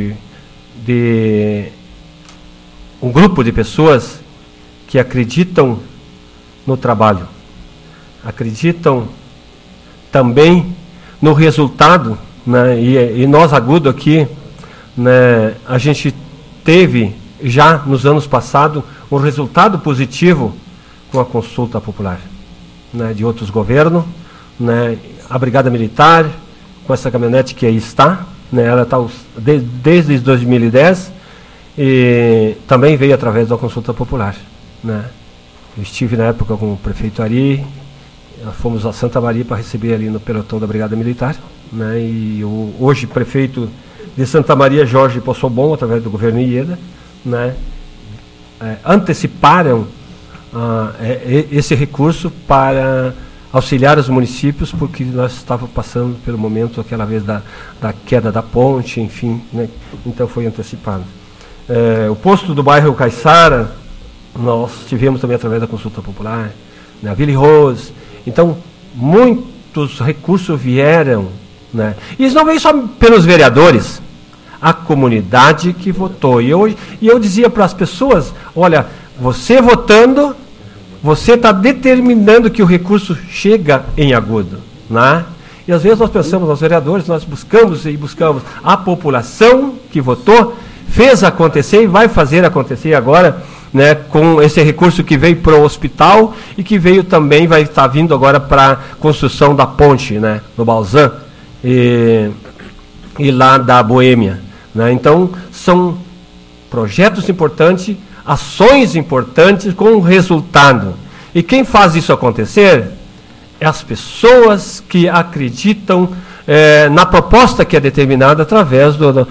um grupo de pessoas que acreditam no trabalho, acreditam também no resultado, né? E nós, Agudo, aqui, né, a gente teve já nos anos passados um resultado positivo com a consulta popular, né, de outros governos, né, a Brigada Militar, com essa caminhonete que aí está, né, ela está desde 2010 e também veio através da consulta popular, né. Eu estive na época com o prefeito Ari, fomos a Santa Maria para receber ali no pelotão da Brigada Militar, né, e hoje prefeito de Santa Maria, Jorge Possobon, através do governo Ieda, né, anteciparam esse recurso para auxiliar os municípios, porque nós estávamos passando pelo momento, aquela vez da queda da ponte, enfim, né, então foi antecipado. O posto do bairro Caiçara, nós tivemos também através da consulta popular, né, a Ville Rose. Então, muitos recursos vieram, né? E isso não veio só pelos vereadores, a comunidade que votou. E eu dizia para as pessoas, olha, você votando, você está determinando que o recurso chega em Agudo, né? E às vezes nós pensamos, nós vereadores, nós buscamos, a população que votou, fez acontecer e vai fazer acontecer agora, né, com esse recurso que veio para o hospital e que veio também, vai estar vindo agora para a construção da ponte, né, no Balzan e lá da Boêmia, né. Então, são projetos importantes, ações importantes com resultado. E quem faz isso acontecer é as pessoas que acreditam na proposta que é determinada através do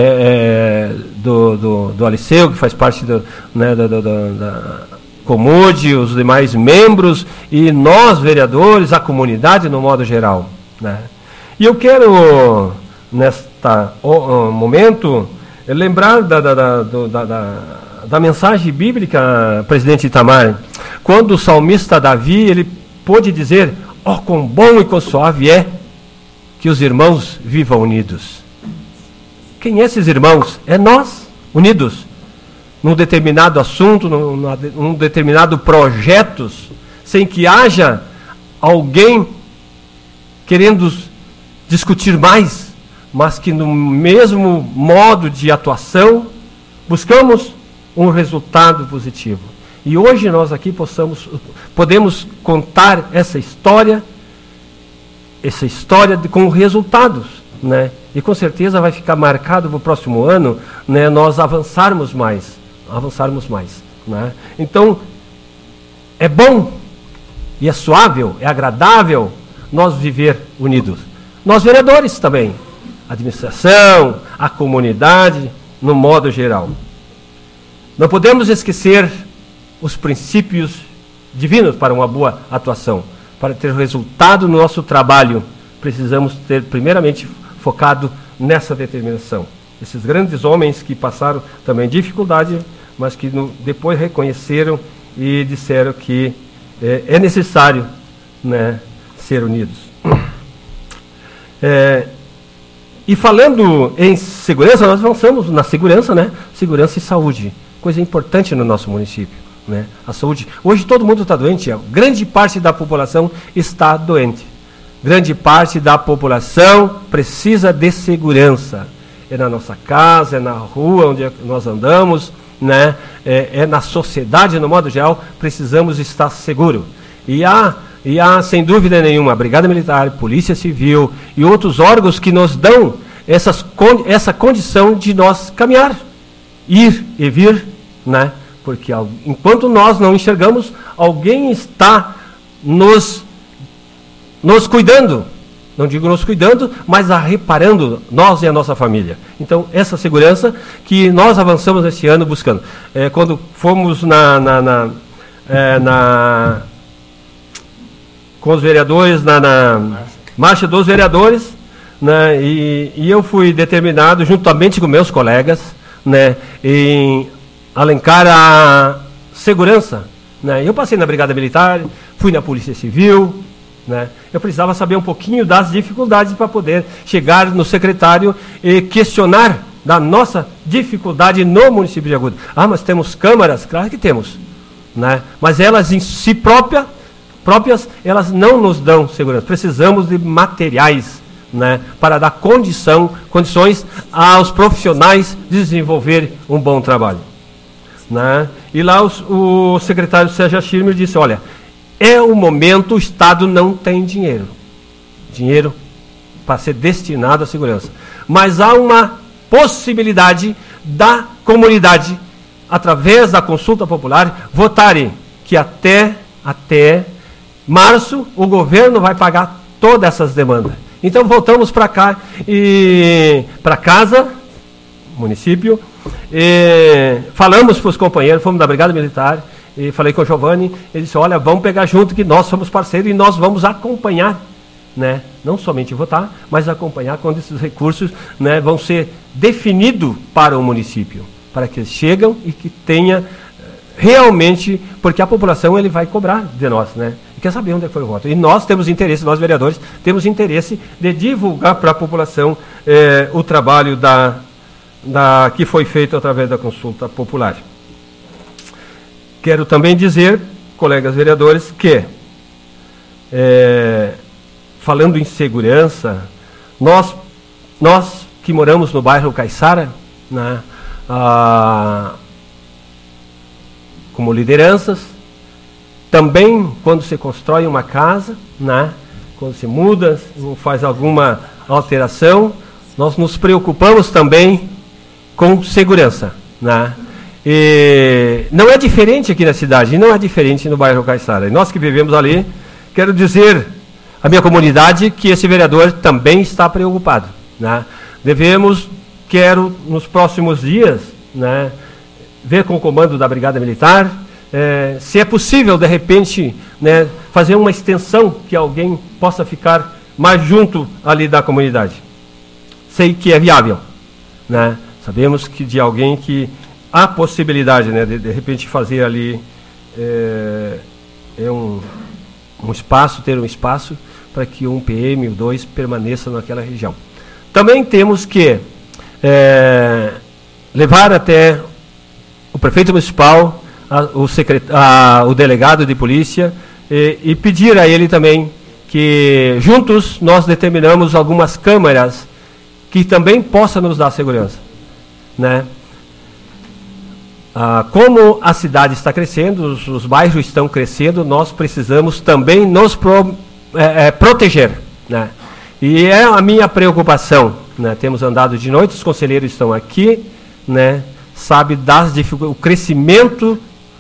Aliceu, que faz parte da Comude, os demais membros, e nós, vereadores, a comunidade no modo geral, né? E eu quero, nesta momento, lembrar da mensagem bíblica, presidente Itamar, quando o salmista Davi, ele pôde dizer, ó, quão bom e quão suave é que os irmãos vivam unidos. Quem é esses irmãos? É nós, unidos, num determinado assunto, num determinado projeto, sem que haja alguém querendo discutir mais, mas que no mesmo modo de atuação, buscamos um resultado positivo. E hoje nós aqui podemos contar essa história com resultados, né? E com certeza vai ficar marcado para o próximo ano, né, nós avançarmos mais, né? Então, é bom e é suável, é agradável nós viver unidos. Nós vereadores também, a administração, a comunidade, no modo geral. Não podemos esquecer os princípios divinos para uma boa atuação. Para ter resultado no nosso trabalho, precisamos ter primeiramente focado nessa determinação. Esses grandes homens que passaram também dificuldade, mas que depois reconheceram e disseram que é necessário, né, ser unidos. E falando em segurança, nós avançamos na segurança, né? Segurança e saúde, coisa importante no nosso município, né? A saúde. Hoje todo mundo está doente, grande parte da população está doente. Grande parte da população precisa de segurança. É na nossa casa, é na rua onde nós andamos, né? É na sociedade, no modo geral, precisamos estar seguros. E há, sem dúvida nenhuma, a Brigada Militar, Polícia Civil e outros órgãos que nos dão essa condição de nós caminhar, ir e vir, né? Porque enquanto nós não enxergamos, alguém está nos cuidando. Não digo nos cuidando, mas reparando nós e a nossa família. Então, essa segurança que nós avançamos esse ano buscando. Quando fomos com os vereadores, na Marcha dos Vereadores, né, e eu fui determinado, juntamente com meus colegas, né, em alencar a segurança, né. Eu passei na Brigada Militar, fui na Polícia Civil, né. Eu precisava saber um pouquinho das dificuldades para poder chegar no secretário e questionar da nossa dificuldade no município de Agudo. Mas temos câmaras? Claro que temos, né, mas elas em si próprias, elas não nos dão segurança. Precisamos de materiais, né, para dar condições aos profissionais desenvolver um bom trabalho, né? E lá o secretário Sérgio Schirmer disse, olha, é o momento, o Estado não tem dinheiro para ser destinado à segurança, mas há uma possibilidade da comunidade, através da consulta popular, votarem que até março o governo vai pagar todas essas demandas. Então voltamos para cá, para casa, município, falamos para os companheiros, fomos da Brigada Militar, e falei com o Giovanni, ele disse, olha, vamos pegar junto que nós somos parceiros e nós vamos acompanhar, né? Não somente votar, mas acompanhar quando esses recursos, né, vão ser definidos para o município, para que eles cheguem e que tenha realmente, porque a população ele vai cobrar de nós, né? E quer saber onde foi o voto. E nós temos interesse, nós vereadores, temos interesse de divulgar para a população o trabalho que foi feito através da consulta popular. Quero também dizer, colegas vereadores, que, falando em segurança, nós que moramos no bairro Caiçara, né, como lideranças, também quando se constrói uma casa, né, quando se muda, faz alguma alteração, nós nos preocupamos também com segurança, né? E não é diferente aqui na cidade, não é diferente no bairro Caiçara. E nós que vivemos ali, quero dizer à minha comunidade que esse vereador também está preocupado, né? Quero nos próximos dias, né, ver com o comando da Brigada Militar, se é possível, de repente, né, fazer uma extensão que alguém possa ficar mais junto ali da comunidade. Sei que é viável, né? Sabemos que de alguém que há possibilidade, né, de repente fazer ali ter um espaço para que um PM ou dois permaneça naquela região. Também temos que levar até o prefeito municipal, o delegado de polícia, e pedir a ele também que juntos nós determinamos algumas câmaras que também possam nos dar segurança, né? como a cidade está crescendo, os bairros estão crescendo, nós precisamos também nos proteger, né? E é a minha preocupação, né? Temos andado de noite, os conselheiros estão aqui, né? Sabe o crescimento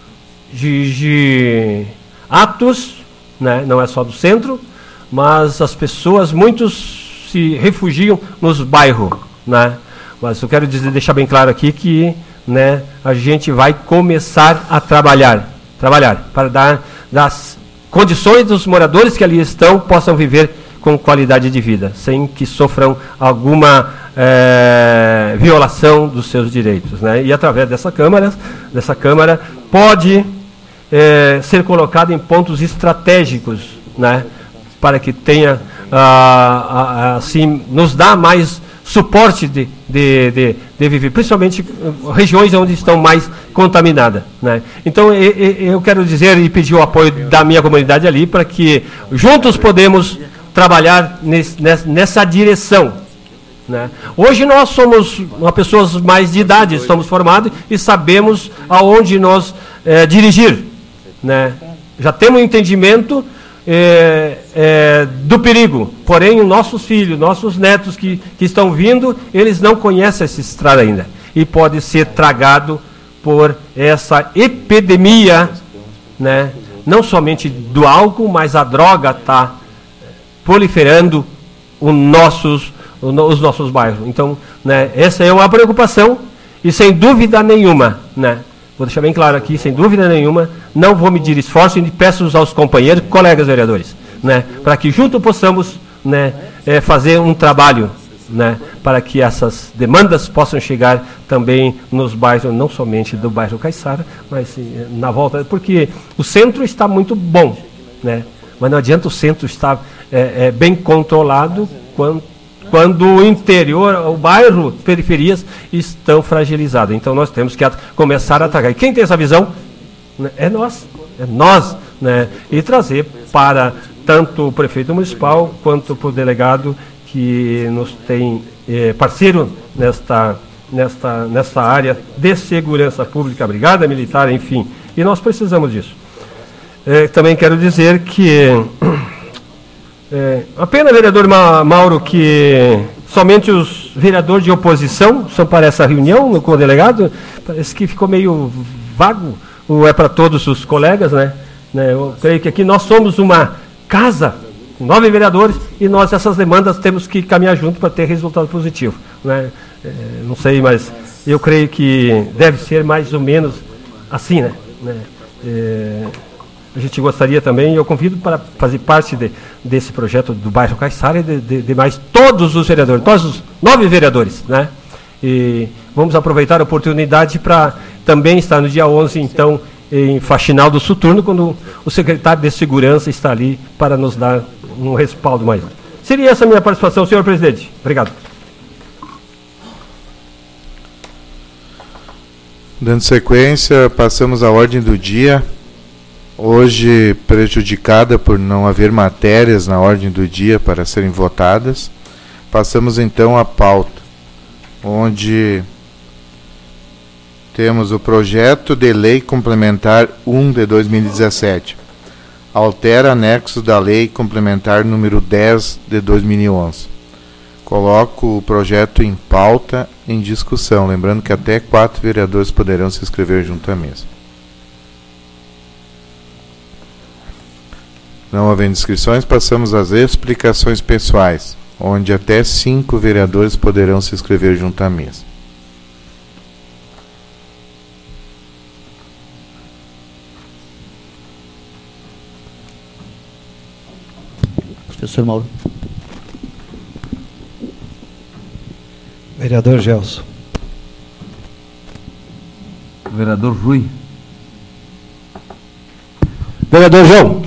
de atos, né? Não é só do centro, mas as pessoas, muitos se refugiam nos bairros, né? Mas eu quero deixar bem claro aqui que, né, a gente vai começar a trabalhar para dar das condições dos moradores que ali estão possam viver com qualidade de vida, sem que sofram alguma violação dos seus direitos, né? E através dessa Câmara pode ser colocado em pontos estratégicos, né, para que tenha, assim, nos dá mais suporte de viver, principalmente regiões onde estão mais contaminadas, né? Então, eu quero dizer e pedir o apoio da minha comunidade ali, para que juntos podemos trabalhar nessa direção, né? Hoje nós somos pessoas mais de idade, estamos formados e sabemos aonde nós dirigir, né? Já temos um entendimento do perigo, porém nossos filhos, nossos netos que estão vindo, eles não conhecem essa estrada ainda e pode ser tragado por essa epidemia, né? Não somente do álcool, mas a droga está proliferando os nossos bairros. Então, né, essa é uma preocupação e sem dúvida nenhuma, né, vou deixar bem claro aqui, sem dúvida nenhuma, não vou medir esforço e peço aos companheiros, colegas vereadores, né, para que juntos possamos, né, fazer um trabalho, né, para que essas demandas possam chegar também nos bairros, não somente do bairro Caiçara, mas na volta, porque o centro está muito bom, né, mas não adianta o centro estar bem controlado quando o interior, o bairro, periferias estão fragilizadas. Então nós temos que começar a atacar. E quem tem essa visão, né, é nós, né, e trazer para tanto o prefeito municipal quanto para o delegado que nos tem parceiro nesta área de segurança pública, brigada militar, enfim. E nós precisamos disso. Também quero dizer que a pena, vereador Mauro, que somente os vereadores de oposição são para essa reunião com o delegado, parece que ficou meio vago, ou é para todos os colegas, né? Eu creio que aqui nós somos uma casa, 9 vereadores, e nós essas demandas temos que caminhar junto para ter resultado positivo, né? Não sei, mas eu creio que deve ser mais ou menos assim, né? A gente gostaria também, eu convido para fazer parte desse projeto do bairro Caiçara e de mais todos os vereadores, todos os 9 vereadores, né? E vamos aproveitar a oportunidade para também estar no dia 11, então, em Faxinal do Soturno, quando o secretário de Segurança está ali para nos dar um respaldo maior. Seria essa a minha participação, senhor presidente. Obrigado. Dando sequência, passamos à ordem do dia. Hoje prejudicada por não haver matérias na ordem do dia para serem votadas, passamos então à pauta, onde temos o projeto de lei complementar 1 de 2017, altera anexo da lei complementar número 10 de 2011. Coloco o projeto em pauta em discussão, lembrando que até 4 vereadores poderão se inscrever junto à mesa. Não havendo inscrições, passamos às explicações pessoais, onde até 5 vereadores poderão se inscrever junto à mesa. Professor Mauro. Vereador Gelson. Vereador Rui. Vereador João.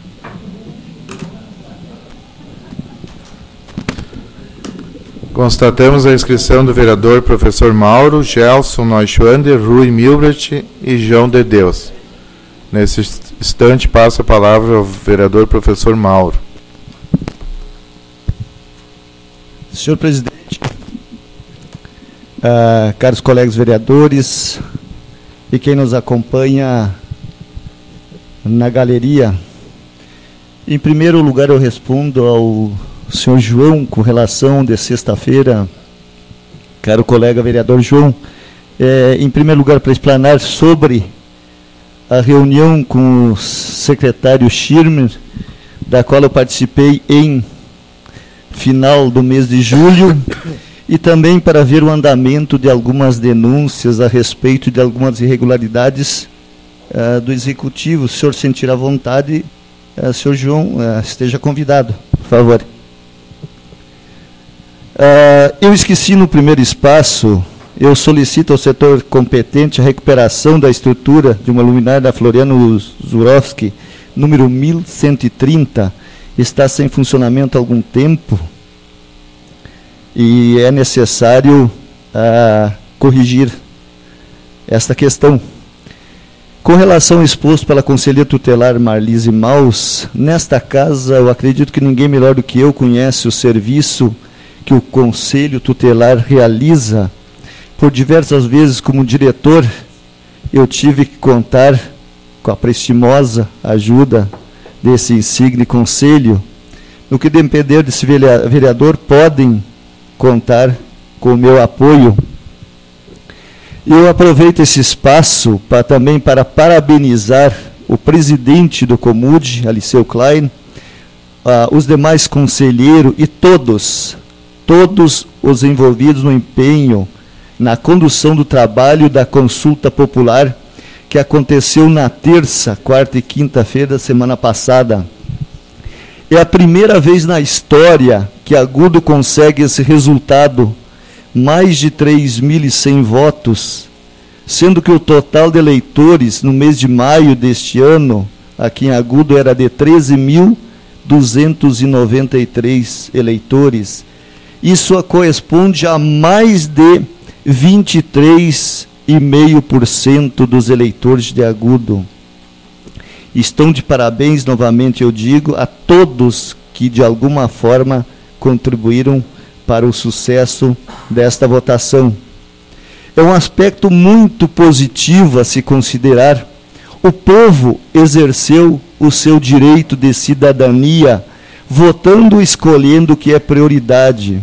Constatamos a inscrição do vereador professor Mauro, Gelson Neuschwander, Rui Milbrecht e João de Deus. Nesse instante, passo a palavra ao vereador professor Mauro. Senhor presidente, caros colegas vereadores, e quem nos acompanha na galeria. Em primeiro lugar, eu respondo ao senhor João com relação de sexta-feira, caro colega vereador João. Em primeiro lugar, para explanar sobre a reunião com o secretário Schirmer, da qual eu participei em final do mês de julho, e também para ver o andamento de algumas denúncias a respeito de algumas irregularidades do Executivo. O senhor sentir à vontade, senhor João, esteja convidado, por favor. Eu esqueci no primeiro espaço, eu solicito ao setor competente a recuperação da estrutura de uma luminária da Floriano Zurowski, número 1130, está sem funcionamento há algum tempo e é necessário corrigir esta questão. Com relação ao exposto pela conselheira tutelar Marlise Maus, nesta casa eu acredito que ninguém melhor do que eu conhece o serviço que o Conselho Tutelar realiza. Por diversas vezes, como diretor, eu tive que contar com a prestimosa ajuda desse insigne conselho. No que depender desse vereador, podem contar com o meu apoio. Eu aproveito esse espaço também para parabenizar o presidente do Comude, Aliceu Klein, os demais conselheiros e todos os envolvidos no empenho, na condução do trabalho da consulta popular que aconteceu na terça, quarta e quinta-feira da semana passada. É a primeira vez na história que Agudo consegue esse resultado, mais de 3.100 votos, sendo que o total de eleitores no mês de maio deste ano, aqui em Agudo, era de 13.293 eleitores. Isso corresponde a mais de 23,5% dos eleitores de Agudo. Estão de parabéns, novamente eu digo, a todos que de alguma forma contribuíram para o sucesso desta votação. É um aspecto muito positivo a se considerar. O povo exerceu o seu direito de cidadania, votando e escolhendo o que é prioridade.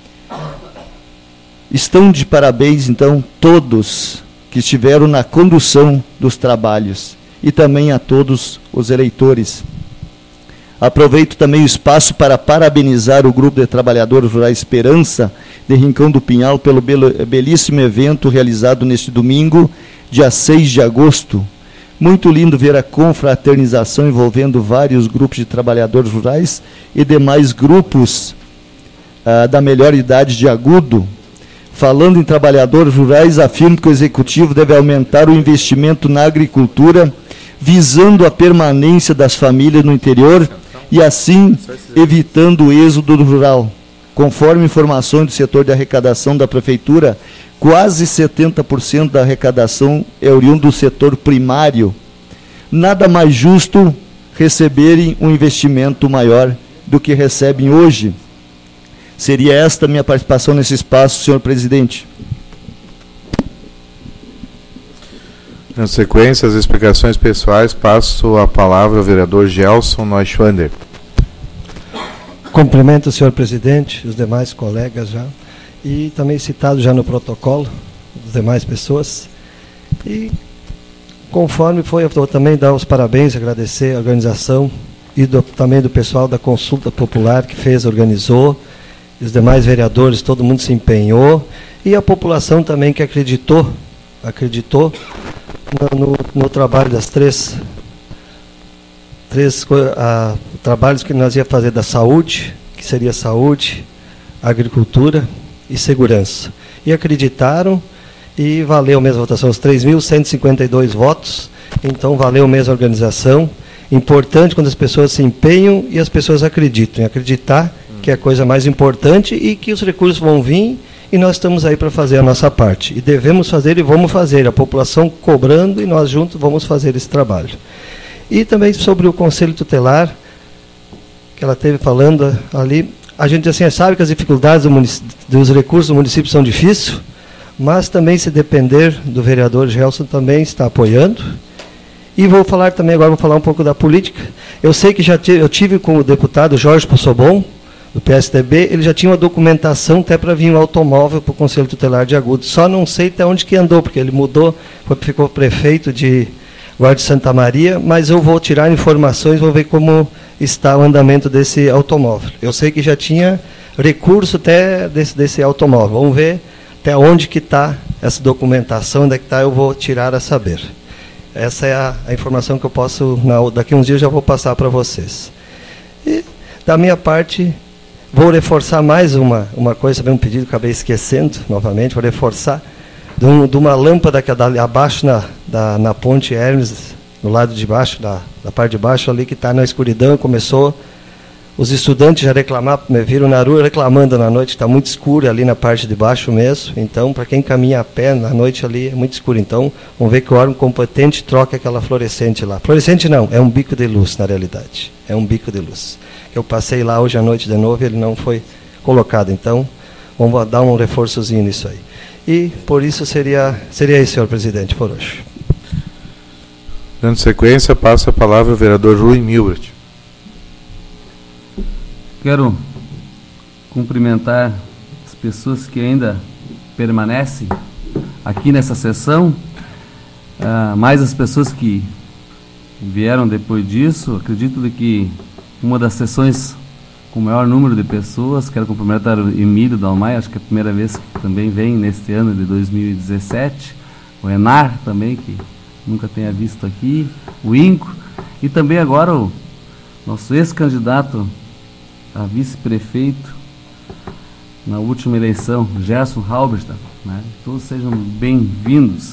Estão de parabéns, então, todos que estiveram na condução dos trabalhos e também a todos os eleitores. Aproveito também o espaço para parabenizar o Grupo de Trabalhadores Rurais Esperança, de Rincão do Pinhal, pelo belíssimo evento realizado neste domingo, dia 6 de agosto. Muito lindo ver a confraternização envolvendo vários grupos de trabalhadores rurais e demais grupos da melhor idade de Agudo. Falando em trabalhadores rurais, afirmo que o Executivo deve aumentar o investimento na agricultura, visando a permanência das famílias no interior e, assim, evitando o êxodo rural. Conforme informações do setor de arrecadação da Prefeitura, quase 70% da arrecadação é oriundo do setor primário. Nada mais justo receberem um investimento maior do que recebem hoje. Seria esta a minha participação nesse espaço, senhor presidente. Na sequência, as explicações pessoais, passo a palavra ao vereador Gelson Neuschwander. Cumprimento o senhor presidente, os demais colegas já, e também citado já no protocolo, as demais pessoas. E conforme foi, eu vou também dar os parabéns, agradecer a organização e também do pessoal da consulta popular que organizou, os demais vereadores, todo mundo se empenhou, e a população também que acreditou no trabalho das três trabalhos que nós ia fazer da saúde, que seria saúde, agricultura e segurança. E acreditaram, e valeu mesmo a votação, os 3.152 votos, então valeu mesmo a organização. Importante quando as pessoas se empenham e as pessoas acreditam. Acreditar que é a coisa mais importante e que os recursos vão vir e nós estamos aí para fazer a nossa parte. E devemos fazer e vamos fazer. A população cobrando e nós juntos vamos fazer esse trabalho. E também sobre o Conselho Tutelar, que ela esteve falando ali, a gente assim, sabe que as dificuldades dos recursos do município são difíceis, mas também, se depender do vereador Gelson, também está apoiando. E vou falar também, agora vou falar um pouco da política. Eu sei que eu tive com o deputado Jorge Possobon, do PSDB, ele já tinha uma documentação até para vir um automóvel para o Conselho Tutelar de Agudos. Só não sei até onde que andou, porque ele mudou, ficou prefeito de Guarda de Santa Maria, mas eu vou tirar informações, vou ver como está o andamento desse automóvel. Eu sei que já tinha recurso até desse automóvel. Vamos ver até onde que está essa documentação, onde é que está, eu vou tirar a saber. Essa é a informação que eu posso, daqui a uns dias já vou passar para vocês. E, da minha parte, vou reforçar mais uma coisa, também um pedido que acabei esquecendo, novamente, vou reforçar, de uma lâmpada que é abaixo na ponte Hermes, no lado de baixo, da parte de baixo ali, que está na escuridão, começou, os estudantes já reclamaram, me viram na rua reclamando na noite, está muito escuro ali na parte de baixo mesmo, então, para quem caminha a pé, na noite ali é muito escuro, então, vamos ver que o órgão competente troca aquela fluorescente lá. Fluorescente não, é um bico de luz, na realidade, é um bico de luz. Eu passei lá hoje à noite de novo e ele não foi colocado, então, vamos dar um reforçozinho nisso aí. E, por isso, seria isso, senhor presidente, por hoje. Dando sequência, passa a palavra ao vereador Rui Milbert. Quero cumprimentar as pessoas que ainda permanecem aqui nessa sessão, mais as pessoas que vieram depois disso. Acredito que uma das sessões com o maior número de pessoas. Quero cumprimentar o Emílio Dalmaia, acho que é a primeira vez que também vem neste ano de 2017. O Enar também, que nunca tenha visto aqui. O Inco. E também agora o nosso ex-candidato a vice-prefeito na última eleição, Gerson Halberstam, né? Todos sejam bem-vindos.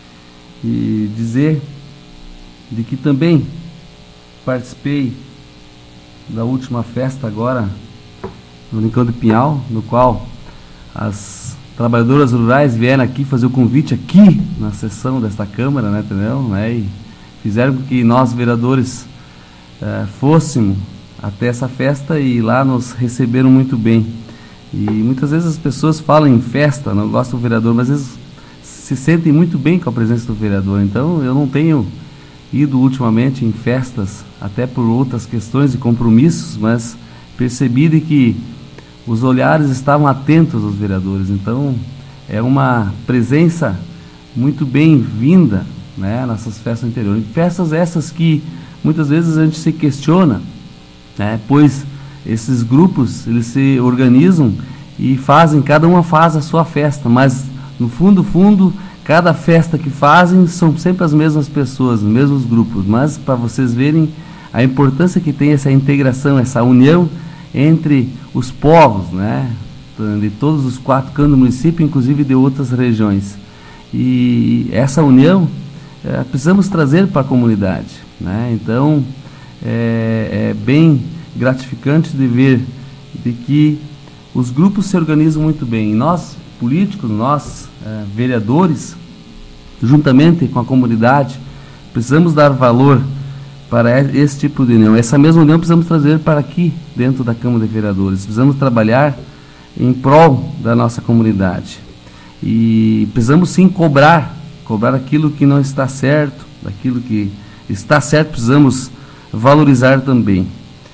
E dizer de que também participei da última festa agora no Rincão de Pinhal, no qual as trabalhadoras rurais vieram aqui fazer o convite aqui na sessão desta Câmara, né, entendeu? Né, e fizeram com que nós, vereadores, fôssemos até essa festa e lá nos receberam muito bem. E muitas vezes as pessoas falam em festa, não gostam do vereador, mas às vezes se sentem muito bem com a presença do vereador. Então eu não tenho ido ultimamente em festas, até por outras questões e compromissos, mas percebi de que os olhares estavam atentos aos vereadores. Então é uma presença muito bem-vinda, né, nessas festas interiores. Festas essas que muitas vezes a gente se questiona, né, pois esses grupos eles se organizam e fazem, cada uma faz a sua festa, mas no fundo, cada festa que fazem são sempre as mesmas pessoas, os mesmos grupos. Mas para vocês verem a importância que tem essa integração, essa união entre os povos, né, de todos os 4 cantos do município, inclusive de outras regiões. E essa união precisamos trazer para a comunidade, né? Então é bem gratificante de ver de que os grupos se organizam muito bem. E nós, políticos, nós, vereadores, juntamente com a comunidade, precisamos dar valor para esse tipo de união. Essa mesma união precisamos trazer para aqui, dentro da Câmara de Vereadores. Precisamos trabalhar em prol da nossa comunidade. E precisamos sim cobrar aquilo que não está certo, daquilo que está certo, precisamos valorizar também.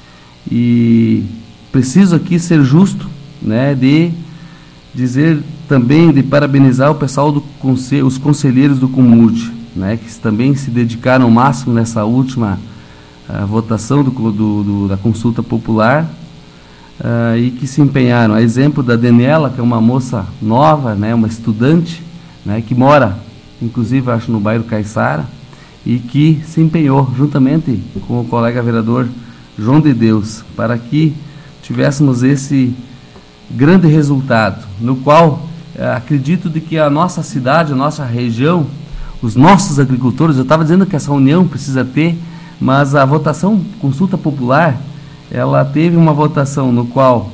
E preciso aqui ser justo, né, de dizer também, de parabenizar o pessoal do conselho, os conselheiros do CUMUD, né, que também se dedicaram ao máximo nessa última votação da consulta popular, e que se empenharam. A exemplo da Daniela, que é uma moça nova, né, uma estudante, né, que mora, inclusive, acho, no bairro Caiçara, e que se empenhou juntamente com o colega vereador João de Deus, para que tivéssemos esse grande resultado, no qual acredito de que a nossa cidade, a nossa região, os nossos agricultores, eu estava dizendo que essa união precisa ter, mas a votação, consulta popular, ela teve uma votação no qual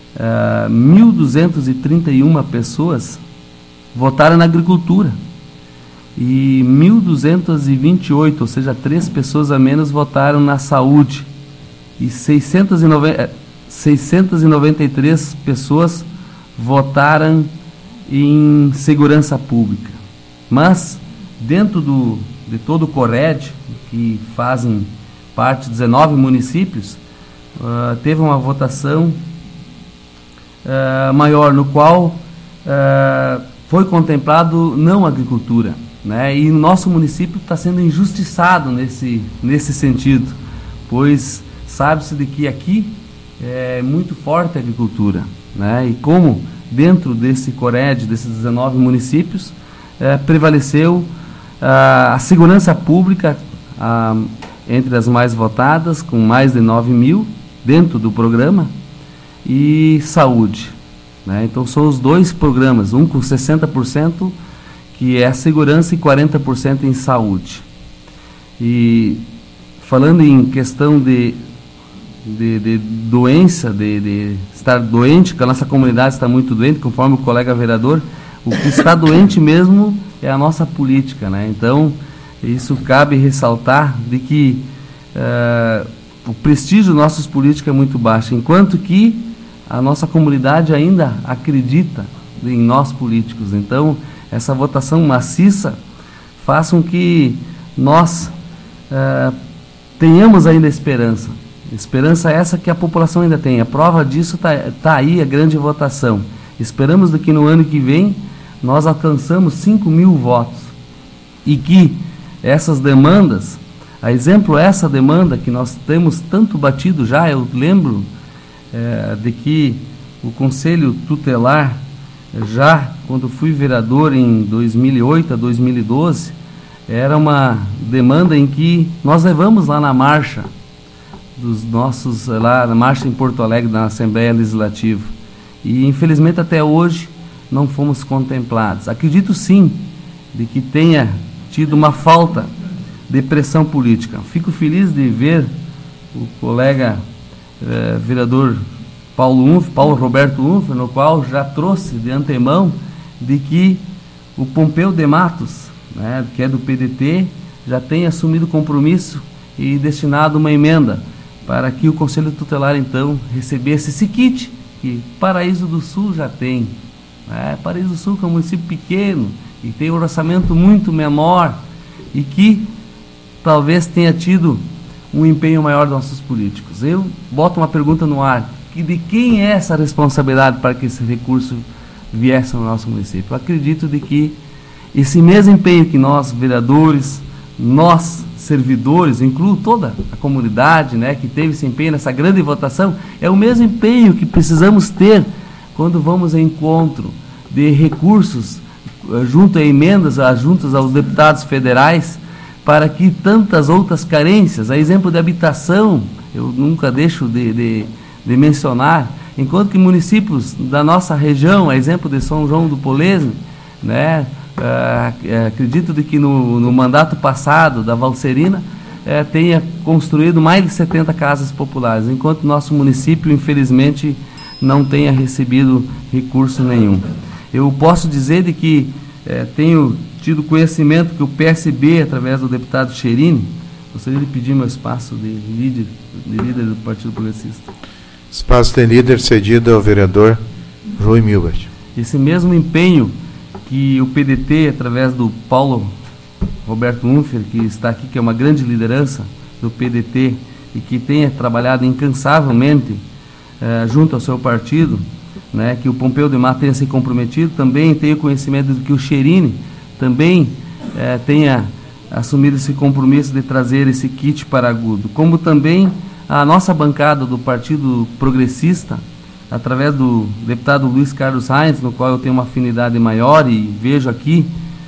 1.231 pessoas votaram na agricultura e 1.228, ou seja, 3 pessoas a menos votaram na saúde e 693 pessoas votaram em segurança pública. Mas, dentro de todo o CORED, que fazem parte de 19 municípios, teve uma votação maior, no qual foi contemplado não a agricultura, né? E o nosso município está sendo injustiçado nesse sentido, pois sabe-se de que aqui é muito forte a agricultura, né? E como dentro desse CORED, desses 19 municípios, prevaleceu a segurança pública entre as mais votadas, com mais de 9.000 dentro do programa, e saúde, né? Então são os dois programas, um com 60%, que é a segurança, e 40% em saúde. E falando em questão de doença, de estar doente, que a nossa comunidade está muito doente, conforme o colega vereador, o que está doente mesmo é a nossa política, né? Então, isso cabe ressaltar de que o prestígio dos nossos políticos é muito baixo, enquanto que a nossa comunidade ainda acredita em nós políticos. Então, essa votação maciça faz com que nós tenhamos ainda esperança. Esperança essa que a população ainda tem. A prova disso está aí a grande votação. Esperamos que no ano que vem nós alcançamos 5.000 votos. E que essas demandas, a exemplo essa demanda que nós temos tanto batido já, eu lembro de que o Conselho Tutelar, já quando fui vereador em 2008 a 2012, era uma demanda em que nós levamos lá na marcha dos nossos, lá na marcha em Porto Alegre, na Assembleia Legislativa, e infelizmente até hoje não fomos contemplados. Acredito sim de que tenha tido uma falta de pressão política. Fico feliz de ver o colega vereador Paulo Roberto Unfer, no qual já trouxe de antemão de que o Pompeu de Matos, né, que é do PDT, já tem assumido compromisso e destinado uma emenda para que o Conselho Tutelar, então, recebesse esse kit que Paraíso do Sul já tem. Paraíso do Sul, que é um município pequeno e tem um orçamento muito menor, e que talvez tenha tido um empenho maior dos nossos políticos. Eu boto uma pergunta no ar: de quem é essa responsabilidade para que esse recurso viesse ao nosso município? Eu acredito de que esse mesmo empenho que nós, vereadores, nós, servidores, incluo toda a comunidade, né, que teve esse empenho nessa grande votação, é o mesmo empenho que precisamos ter quando vamos ao encontro de recursos, junto a emendas, juntos aos deputados federais, para que tantas outras carências, a exemplo de habitação, eu nunca deixo de mencionar, enquanto que municípios da nossa região, a exemplo de São João do Polesne, né, acredito de que no mandato passado da Valserina tenha construído mais de 70 casas populares, enquanto nosso município, infelizmente, não tenha recebido recurso nenhum. Eu posso dizer de que tenho tido conhecimento que o PSB, através do deputado Cherini, gostaria de pedir meu espaço de líder do Partido Progressista. Espaço de líder cedido ao vereador Rui Milbert. Esse mesmo empenho que o PDT, através do Paulo Roberto Unfer, que está aqui, que é uma grande liderança do PDT e que tenha trabalhado incansavelmente junto ao seu partido, né, que o Pompeu de Matos tenha se comprometido, também tenho conhecimento de que o Cherini também tenha assumido esse compromisso de trazer esse kit para Agudo, como também a nossa bancada do Partido Progressista, através do deputado Luiz Carlos Reins, no qual eu tenho uma afinidade maior, e vejo aqui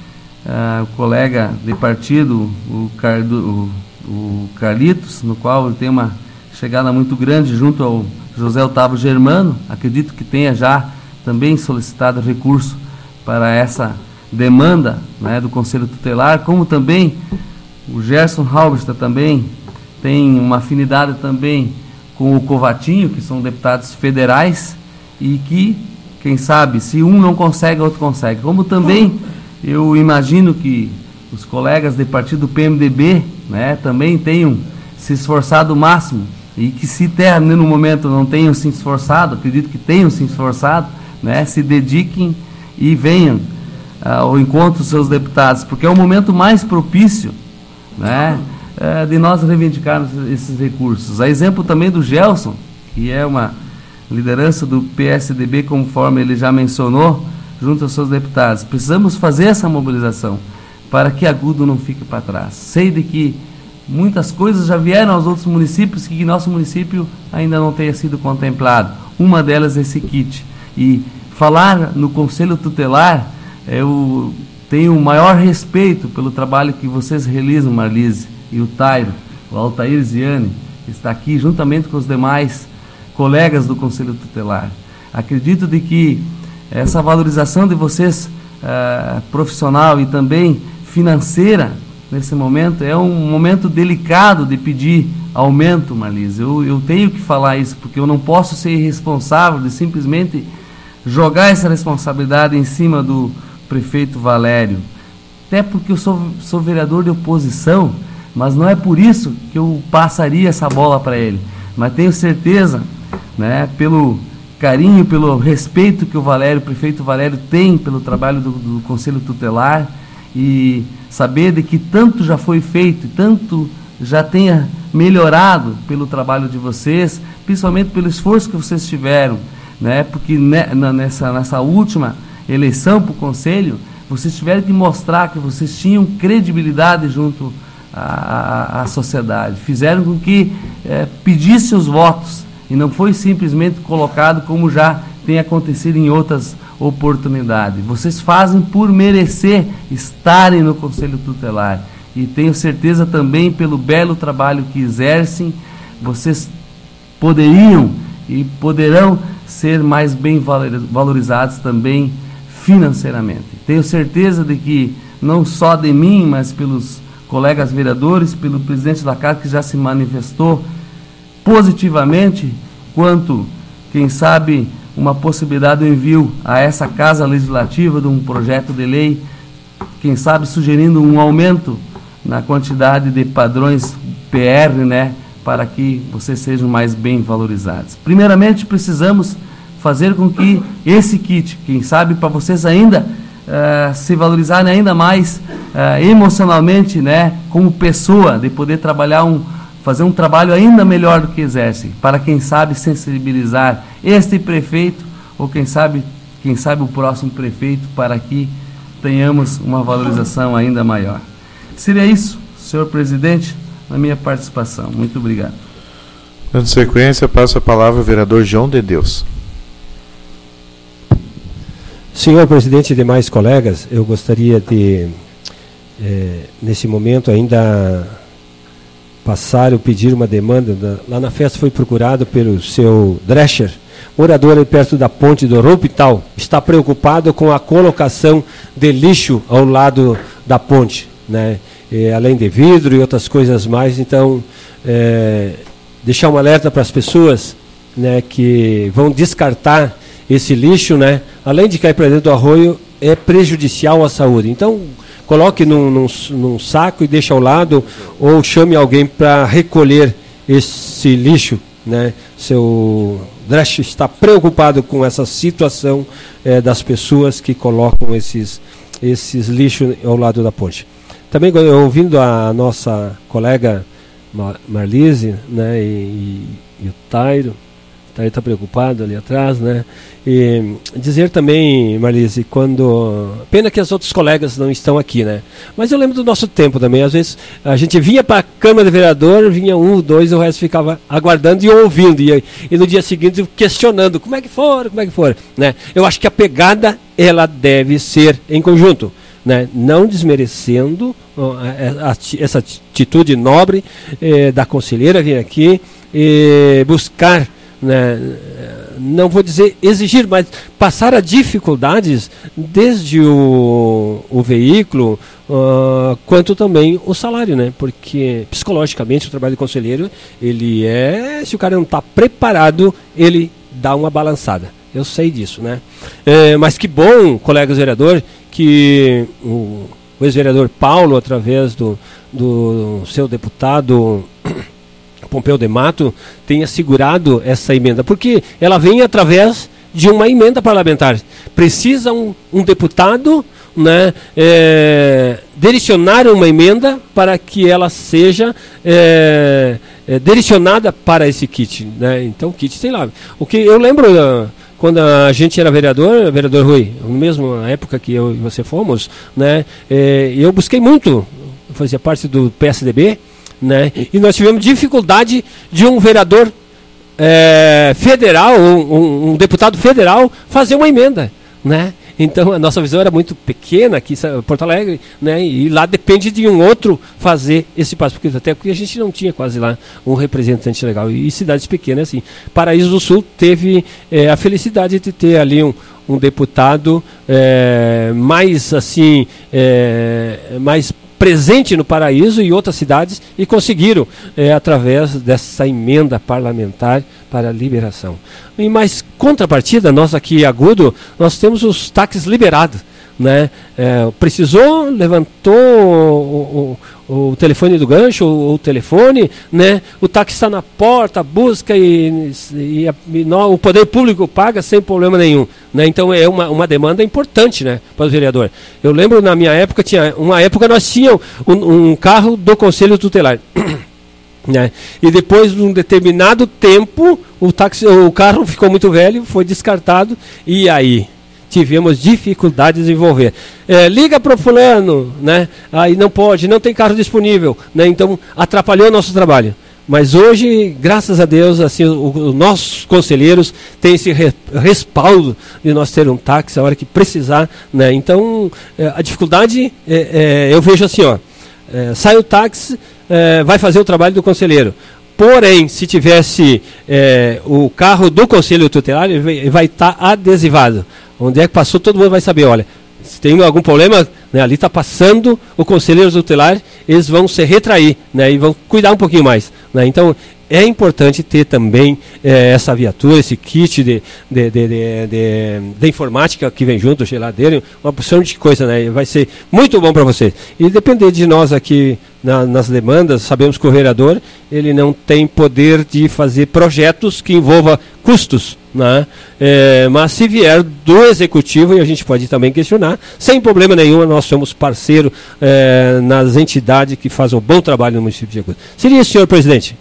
o colega de partido, o Carlitos, no qual eu tenho uma chegada muito grande junto ao José Otávio Germano. Acredito que tenha já também solicitado recurso para essa demanda, né, do Conselho Tutelar, como também o Gerson Halberstadt também tem uma afinidade também com o Covatinho, que são deputados federais, e que, quem sabe, se um não consegue, outro consegue. Como também eu imagino que os colegas de partido PMDB, né, também tenham se esforçado o máximo, e que se até no momento não tenham se esforçado, acredito que tenham se esforçado, né, se dediquem e venham ao encontro dos seus deputados, porque é o momento mais propício, né, de nós reivindicarmos esses recursos. A exemplo também do Gelson, que é uma liderança do PSDB, conforme ele já mencionou, junto aos seus deputados. Precisamos fazer essa mobilização para que Agudo não fique para trás. Sei de que muitas coisas já vieram aos outros municípios que nosso município ainda não tenha sido contemplado. Uma delas é esse kit. E falar no Conselho Tutelar, eu tenho o maior respeito pelo trabalho que vocês realizam, Marlise e o Tairo, o Altair Ziane, que está aqui juntamente com os demais colegas do Conselho Tutelar. Acredito de que essa valorização de vocês, profissional e também financeira, nesse momento, é um momento delicado de pedir aumento, Marlise. Eu tenho que falar isso, porque eu não posso ser irresponsável de simplesmente jogar essa responsabilidade em cima do prefeito Valério. Até porque eu sou vereador de oposição, mas não é por isso que eu passaria essa bola para ele. Mas tenho certeza, né, pelo carinho, pelo respeito que o prefeito Valério tem pelo trabalho do Conselho Tutelar, e saber de que tanto já foi feito, tanto já tenha melhorado pelo trabalho de vocês, principalmente pelo esforço que vocês tiveram, né? Porque nessa última eleição para o Conselho, vocês tiveram que mostrar que vocês tinham credibilidade junto à sociedade, fizeram com que pedisse os votos, e não foi simplesmente colocado como já tem acontecido em outras oportunidades. Vocês fazem por merecer estarem no Conselho Tutelar, e tenho certeza também pelo belo trabalho que exercem, vocês poderiam e poderão ser mais bem valorizados também financeiramente. Tenho certeza de que não só de mim, mas pelos colegas vereadores, pelo presidente da casa, que já se manifestou positivamente quanto, quem sabe, uma possibilidade do envio a essa Casa Legislativa de um projeto de lei, quem sabe sugerindo um aumento na quantidade de padrões PR, né, para que vocês sejam mais bem valorizados. Primeiramente, precisamos fazer com que esse kit, quem sabe, para vocês ainda se valorizarem ainda mais emocionalmente, né, como pessoa, de poder trabalhar fazer um trabalho ainda melhor do que exercem, para quem sabe sensibilizar este prefeito, ou quem sabe o próximo prefeito, para que tenhamos uma valorização ainda maior. Seria isso, senhor presidente, na minha participação. Muito obrigado. Dando sequência, passo a palavra ao vereador João de Deus. Senhor presidente e demais colegas, eu gostaria de, nesse momento, ainda passar ou pedir uma demanda. Lá na festa foi procurado pelo seu Drescher, morador aí perto da ponte do Roupital, está preocupado com a colocação de lixo ao lado da ponte, né? Além de vidro e outras coisas mais. Então, deixar um alerta para as pessoas, né, que vão descartar esse lixo, né, além de cair para dentro do arroio, é prejudicial à saúde. Então, coloque num saco e deixe ao lado, ou chame alguém para recolher esse lixo, né. Seu Dresch está preocupado com essa situação das pessoas que colocam esses lixos ao lado da ponte. Também, ouvindo a nossa colega Marlise, né, e o Tairo está preocupado ali atrás, né? E dizer também, Marlise, pena que os outros colegas não estão aqui, né? Mas eu lembro do nosso tempo também. Às vezes a gente vinha para a Câmara de Vereador, vinha um, dois, o resto ficava aguardando e ouvindo. E no dia seguinte questionando como é que for, né? Eu acho que a pegada, ela deve ser em conjunto, né? Não desmerecendo essa atitude nobre da conselheira vir aqui e buscar, né, não vou dizer exigir, mas passar a dificuldades desde o veículo quanto também o salário, né? Porque psicologicamente o trabalho de conselheiro, ele se o cara não está preparado, ele dá uma balançada. Eu sei disso, né? Mas que bom, colegas vereadores, que o ex-vereador Paulo, através do seu deputado Pompeu de Mato, tenha segurado essa emenda, porque ela vem através de uma emenda parlamentar. Precisa um deputado, né, direcionar uma emenda para que ela seja direcionada para esse kit, né? Então o kit, sei lá. O que eu lembro quando a gente era vereador Rui, mesmo na época que eu e você fomos, né? Eu busquei muito, fazia parte do PSDB, né? E nós tivemos dificuldade de um vereador federal, um deputado federal, fazer uma emenda, né? Então a nossa visão era muito pequena aqui em Porto Alegre, né? E lá depende de um outro fazer esse passo, até porque a gente não tinha quase lá um representante legal. E cidades pequenas assim. Paraíso do Sul teve a felicidade de ter ali um deputado mais assim, mais presente no Paraíso e outras cidades, e conseguiram, através dessa emenda parlamentar para a liberação. E mais contrapartida, nós aqui em Agudo, nós temos os táxis liberados, né? Precisou, levantou o telefone do gancho, o telefone, né? O táxi está na porta, busca e o poder público paga sem problema nenhum, né? Então é uma demanda importante, né, para o vereador. Eu lembro, na minha época, nós tínhamos um carro do Conselho Tutelar. Né? E depois de um determinado tempo o carro ficou muito velho, foi descartado, e aí tivemos dificuldade de desenvolver. Liga para o fulano, né? Aí não pode, não tem carro disponível, né? Então atrapalhou o nosso trabalho. Mas hoje, graças a Deus, assim, os nossos conselheiros têm esse respaldo de nós ter um táxi a hora que precisar, né? Então a dificuldade eu vejo assim, ó, sai o táxi, vai fazer o trabalho do conselheiro. Porém, se tivesse o carro do Conselho Tutelar, ele vai estar adesivado. Onde é que passou, todo mundo vai saber, olha, se tem algum problema, né, ali está passando o conselheiro tutelar, eles vão se retrair, né, e vão cuidar um pouquinho mais, né? Então, é importante ter também essa viatura, esse kit de informática que vem junto, geladeira, uma porção de coisa, né? Vai ser muito bom para vocês. E depender de nós aqui nas demandas, sabemos que o vereador ele não tem poder de fazer projetos que envolvam custos, né? Mas se vier do executivo, e a gente pode também questionar, sem problema nenhum, nós somos parceiro nas entidades que fazem um bom trabalho no município de Agudo. Seria isso, senhor presidente?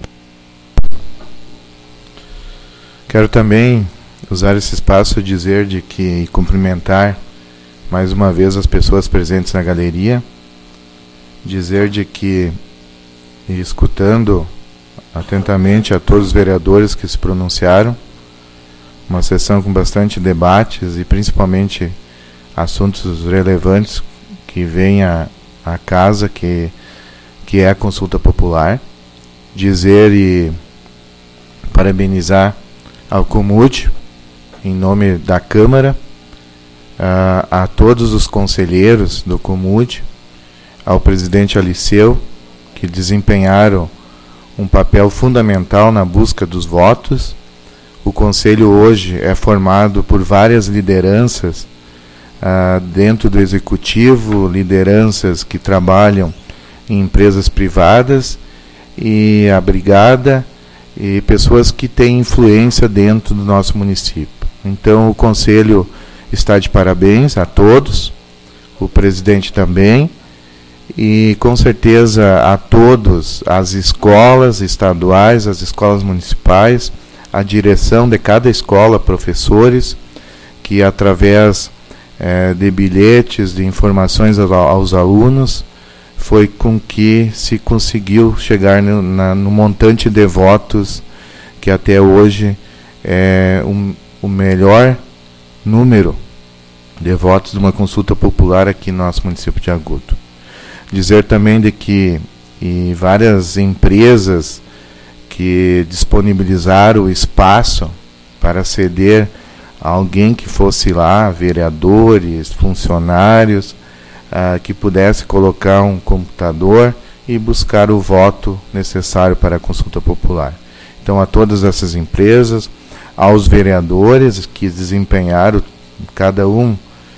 Quero também usar esse espaço e cumprimentar mais uma vez as pessoas presentes na galeria, dizer de que, escutando atentamente a todos os vereadores que se pronunciaram, uma sessão com bastante debates e principalmente assuntos relevantes que vêm à casa, que é a consulta popular, dizer e parabenizar ao Comut, em nome da Câmara, a todos os conselheiros do Comut, ao presidente Aliceu, que desempenharam um papel fundamental na busca dos votos. O Conselho hoje é formado por várias lideranças dentro do Executivo, lideranças que trabalham em empresas privadas, e a Brigada, e pessoas que têm influência dentro do nosso município. Então o Conselho está de parabéns a todos, o presidente também, e com certeza a todos, as escolas estaduais, as escolas municipais, a direção de cada escola, professores, que através de bilhetes, de informações aos alunos, foi com que se conseguiu chegar no montante de votos que até hoje é o melhor número de votos de uma consulta popular aqui no nosso município de Agudo. Dizer também de que várias empresas que disponibilizaram o espaço para ceder a alguém que fosse lá, vereadores, funcionários, que pudesse colocar um computador e buscar o voto necessário para a consulta popular. Então, a todas essas empresas, aos vereadores que desempenharam, cada um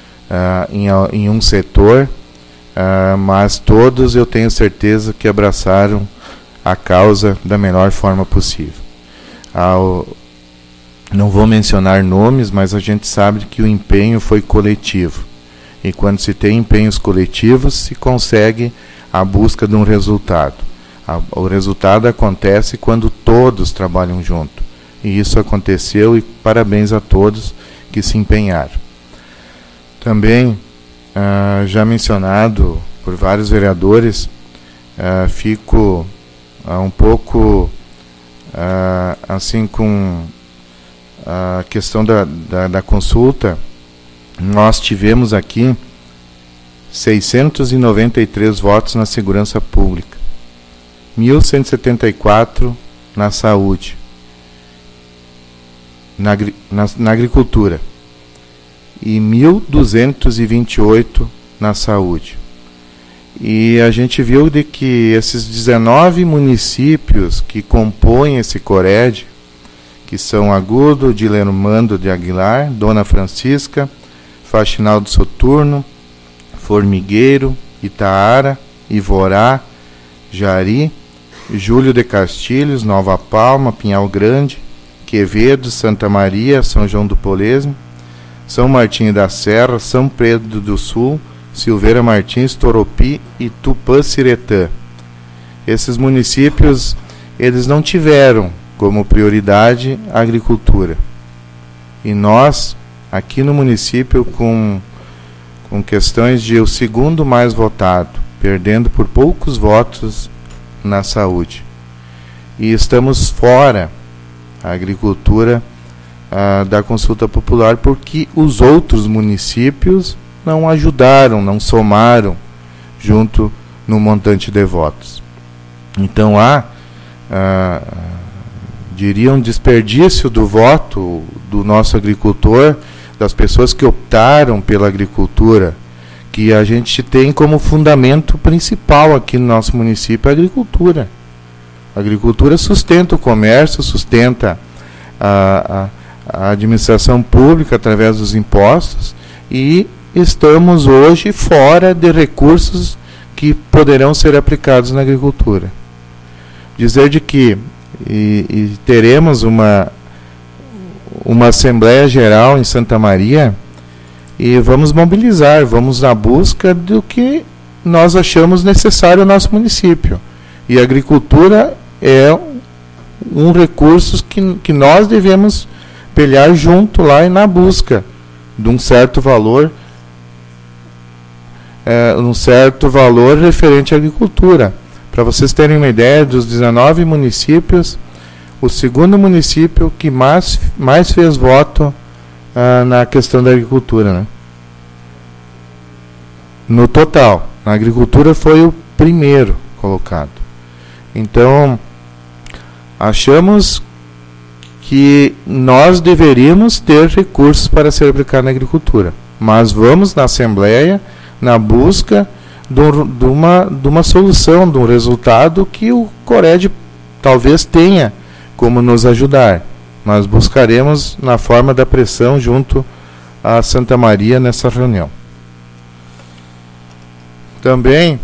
em um setor, mas todos eu tenho certeza que abraçaram a causa da melhor forma possível. Não vou mencionar nomes, mas a gente sabe que o empenho foi coletivo. E quando se tem empenhos coletivos, se consegue a busca de um resultado. O resultado acontece quando todos trabalham junto. E isso aconteceu, e parabéns a todos que se empenharam. Também, já mencionado por vários vereadores, fico um pouco assim com a questão da consulta. Nós tivemos aqui 693 votos na segurança pública, 1.174 na saúde, na agricultura, e 1.228 na saúde. E a gente viu de que esses 19 municípios que compõem esse CORED, que são Agudo, Dilermando de Aguilar, Dona Francisca, Faxinal do Soturno, Formigueiro, Itaara, Ivorá, Jari, Júlio de Castilhos, Nova Palma, Pinhal Grande, Quevedo, Santa Maria, São João do Polesme, São Martinho da Serra, São Pedro do Sul, Silveira Martins, Toropi e Tupã-Ciretã. Esses municípios, eles não tiveram como prioridade a agricultura. E nós, aqui no município, com questões de o segundo mais votado, perdendo por poucos votos na saúde. E estamos fora a agricultura da consulta popular, porque os outros municípios não ajudaram, não somaram junto no montante de votos. Então diria um desperdício do voto do nosso agricultor, das pessoas que optaram pela agricultura, que a gente tem como fundamento principal aqui no nosso município a agricultura. A agricultura sustenta o comércio, sustenta a administração pública através dos impostos, e estamos hoje fora de recursos que poderão ser aplicados na agricultura. Dizer de que teremos uma Assembleia Geral em Santa Maria, e vamos mobilizar, vamos na busca do que nós achamos necessário ao nosso município. E a agricultura é um recurso que nós devemos pelear junto lá e na busca de um certo valor referente à agricultura. Para vocês terem uma ideia, dos 19 municípios, o segundo município que mais fez voto na questão da agricultura, né? No total, na agricultura foi o primeiro colocado. Então, achamos que nós deveríamos ter recursos para ser aplicado na agricultura, mas vamos na Assembleia na busca de uma solução, de um resultado que o CORED talvez tenha como nos ajudar. Nós buscaremos na forma da pressão junto a Santa Maria nessa reunião. Também,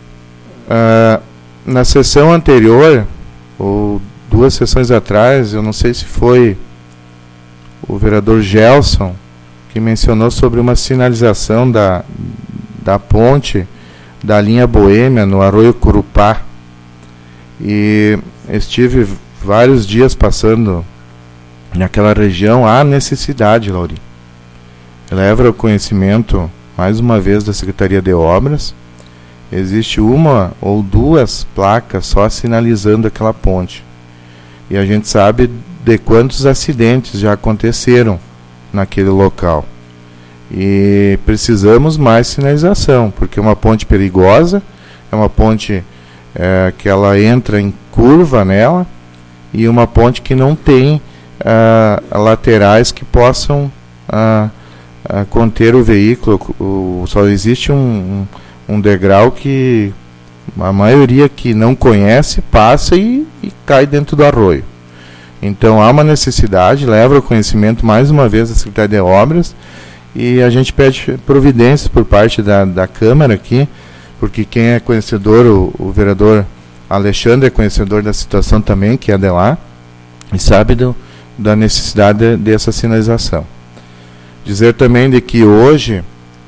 na sessão anterior, ou 2 sessões atrás, eu não sei se foi o vereador Gelson que mencionou sobre uma sinalização da ponte da linha Boêmia no Arroio Curupá. E estive vários dias passando naquela região. Há necessidade, Lauri. Leva ao conhecimento, mais uma vez, da Secretaria de Obras. Existe 1 ou 2 placas só sinalizando aquela ponte. E a gente sabe de quantos acidentes já aconteceram naquele local. E precisamos mais sinalização, porque é uma ponte perigosa, é uma ponte que ela entra em curva nela, e uma ponte que não tem laterais que possam conter o veículo. Só existe um degrau que a maioria que não conhece passa e cai dentro do arroio. Então há uma necessidade, leva ao conhecimento mais uma vez da Secretaria de Obras, e a gente pede providências por parte da Câmara aqui, porque quem é conhecedor, o vereador Alexandre é conhecedor da situação também, que é de lá, e sabe da necessidade dessa sinalização. Dizer também de que hoje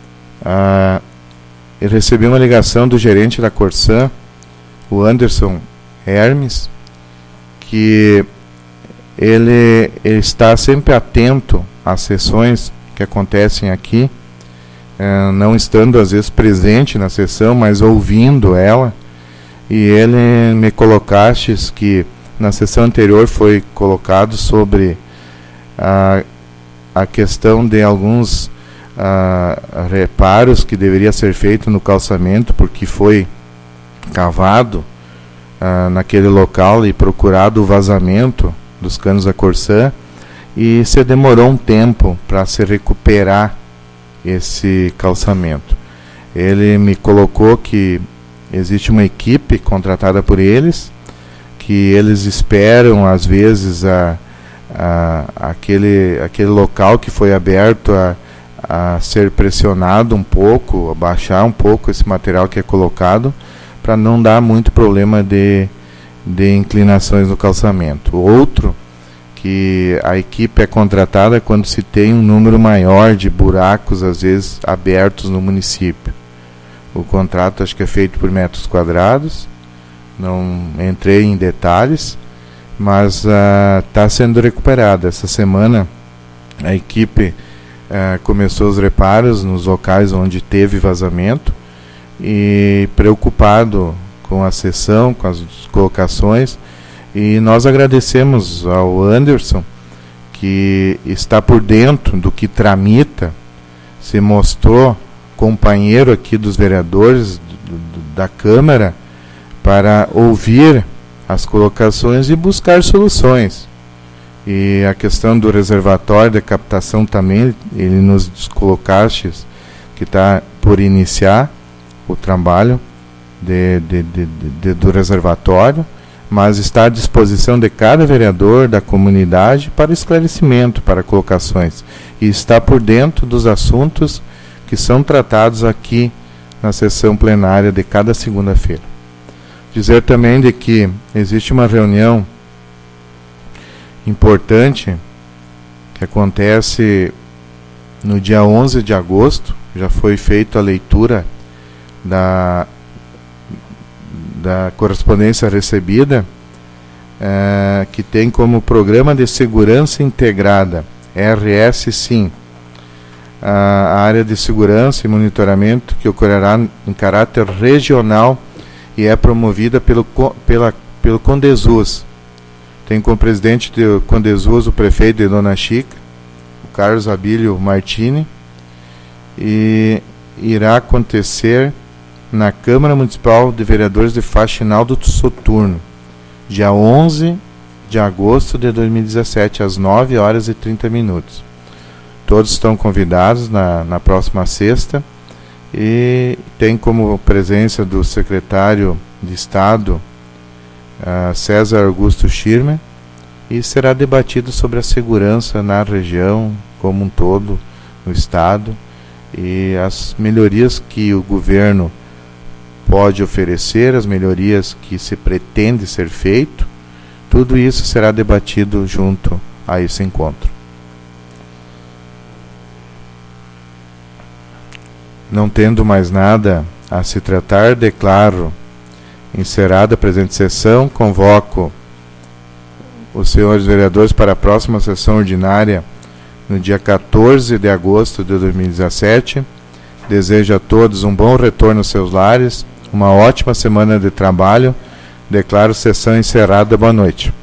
eu recebi uma ligação do gerente da Corsan, o Anderson Hermes, que ele está sempre atento às sessões que acontecem aqui, não estando às vezes presente na sessão, mas ouvindo ela, e ele me colocaste que na sessão anterior foi colocado sobre a questão de alguns reparos que deveria ser feito no calçamento, porque foi cavado naquele local e procurado o vazamento dos canos da Corsan, e se demorou um tempo para se recuperar esse calçamento. Ele me colocou que existe uma equipe contratada por eles, que eles esperam às vezes aquele local que foi aberto a ser pressionado um pouco, abaixar um pouco esse material que é colocado, para não dar muito problema de inclinações no calçamento. Outro, que a equipe é contratada quando se tem um número maior de buracos, às vezes abertos no município. O contrato acho que é feito por metros quadrados, não entrei em detalhes, mas está sendo recuperada. Essa semana a equipe começou os reparos nos locais onde teve vazamento, e preocupado com a sessão, com as colocações, e nós agradecemos ao Anderson, que está por dentro do que tramita, se mostrou companheiro aqui dos vereadores da Câmara para ouvir as colocações e buscar soluções. E a questão do reservatório de captação também, ele nos colocaste que está por iniciar o trabalho do reservatório, mas está à disposição de cada vereador da comunidade para esclarecimento, para colocações, e está por dentro dos assuntos que são tratados aqui na sessão plenária de cada segunda-feira. Dizer também de que existe uma reunião importante que acontece no dia 11 de agosto, já foi feita a leitura da correspondência recebida, que tem como Programa de Segurança Integrada, RS-SIM, a área de segurança e monitoramento que ocorrerá em caráter regional e é promovida pelo Condesus. Tem como presidente do Condesus o prefeito de Dona Chica, o Carlos Abílio Martini, e irá acontecer na Câmara Municipal de Vereadores de Faxinal do Soturno, dia 11 de agosto de 2017, às 9h30. Todos estão convidados na próxima sexta, e tem como presença do secretário de Estado, César Augusto Schirmer, e será debatido sobre a segurança na região como um todo, no Estado, e as melhorias que o governo pode oferecer, as melhorias que se pretende ser feito. Tudo isso será debatido junto a esse encontro. Não tendo mais nada a se tratar, declaro encerrada a presente sessão, convoco os senhores vereadores para a próxima sessão ordinária no dia 14 de agosto de 2017. Desejo a todos um bom retorno aos seus lares, uma ótima semana de trabalho. Declaro sessão encerrada. Boa noite.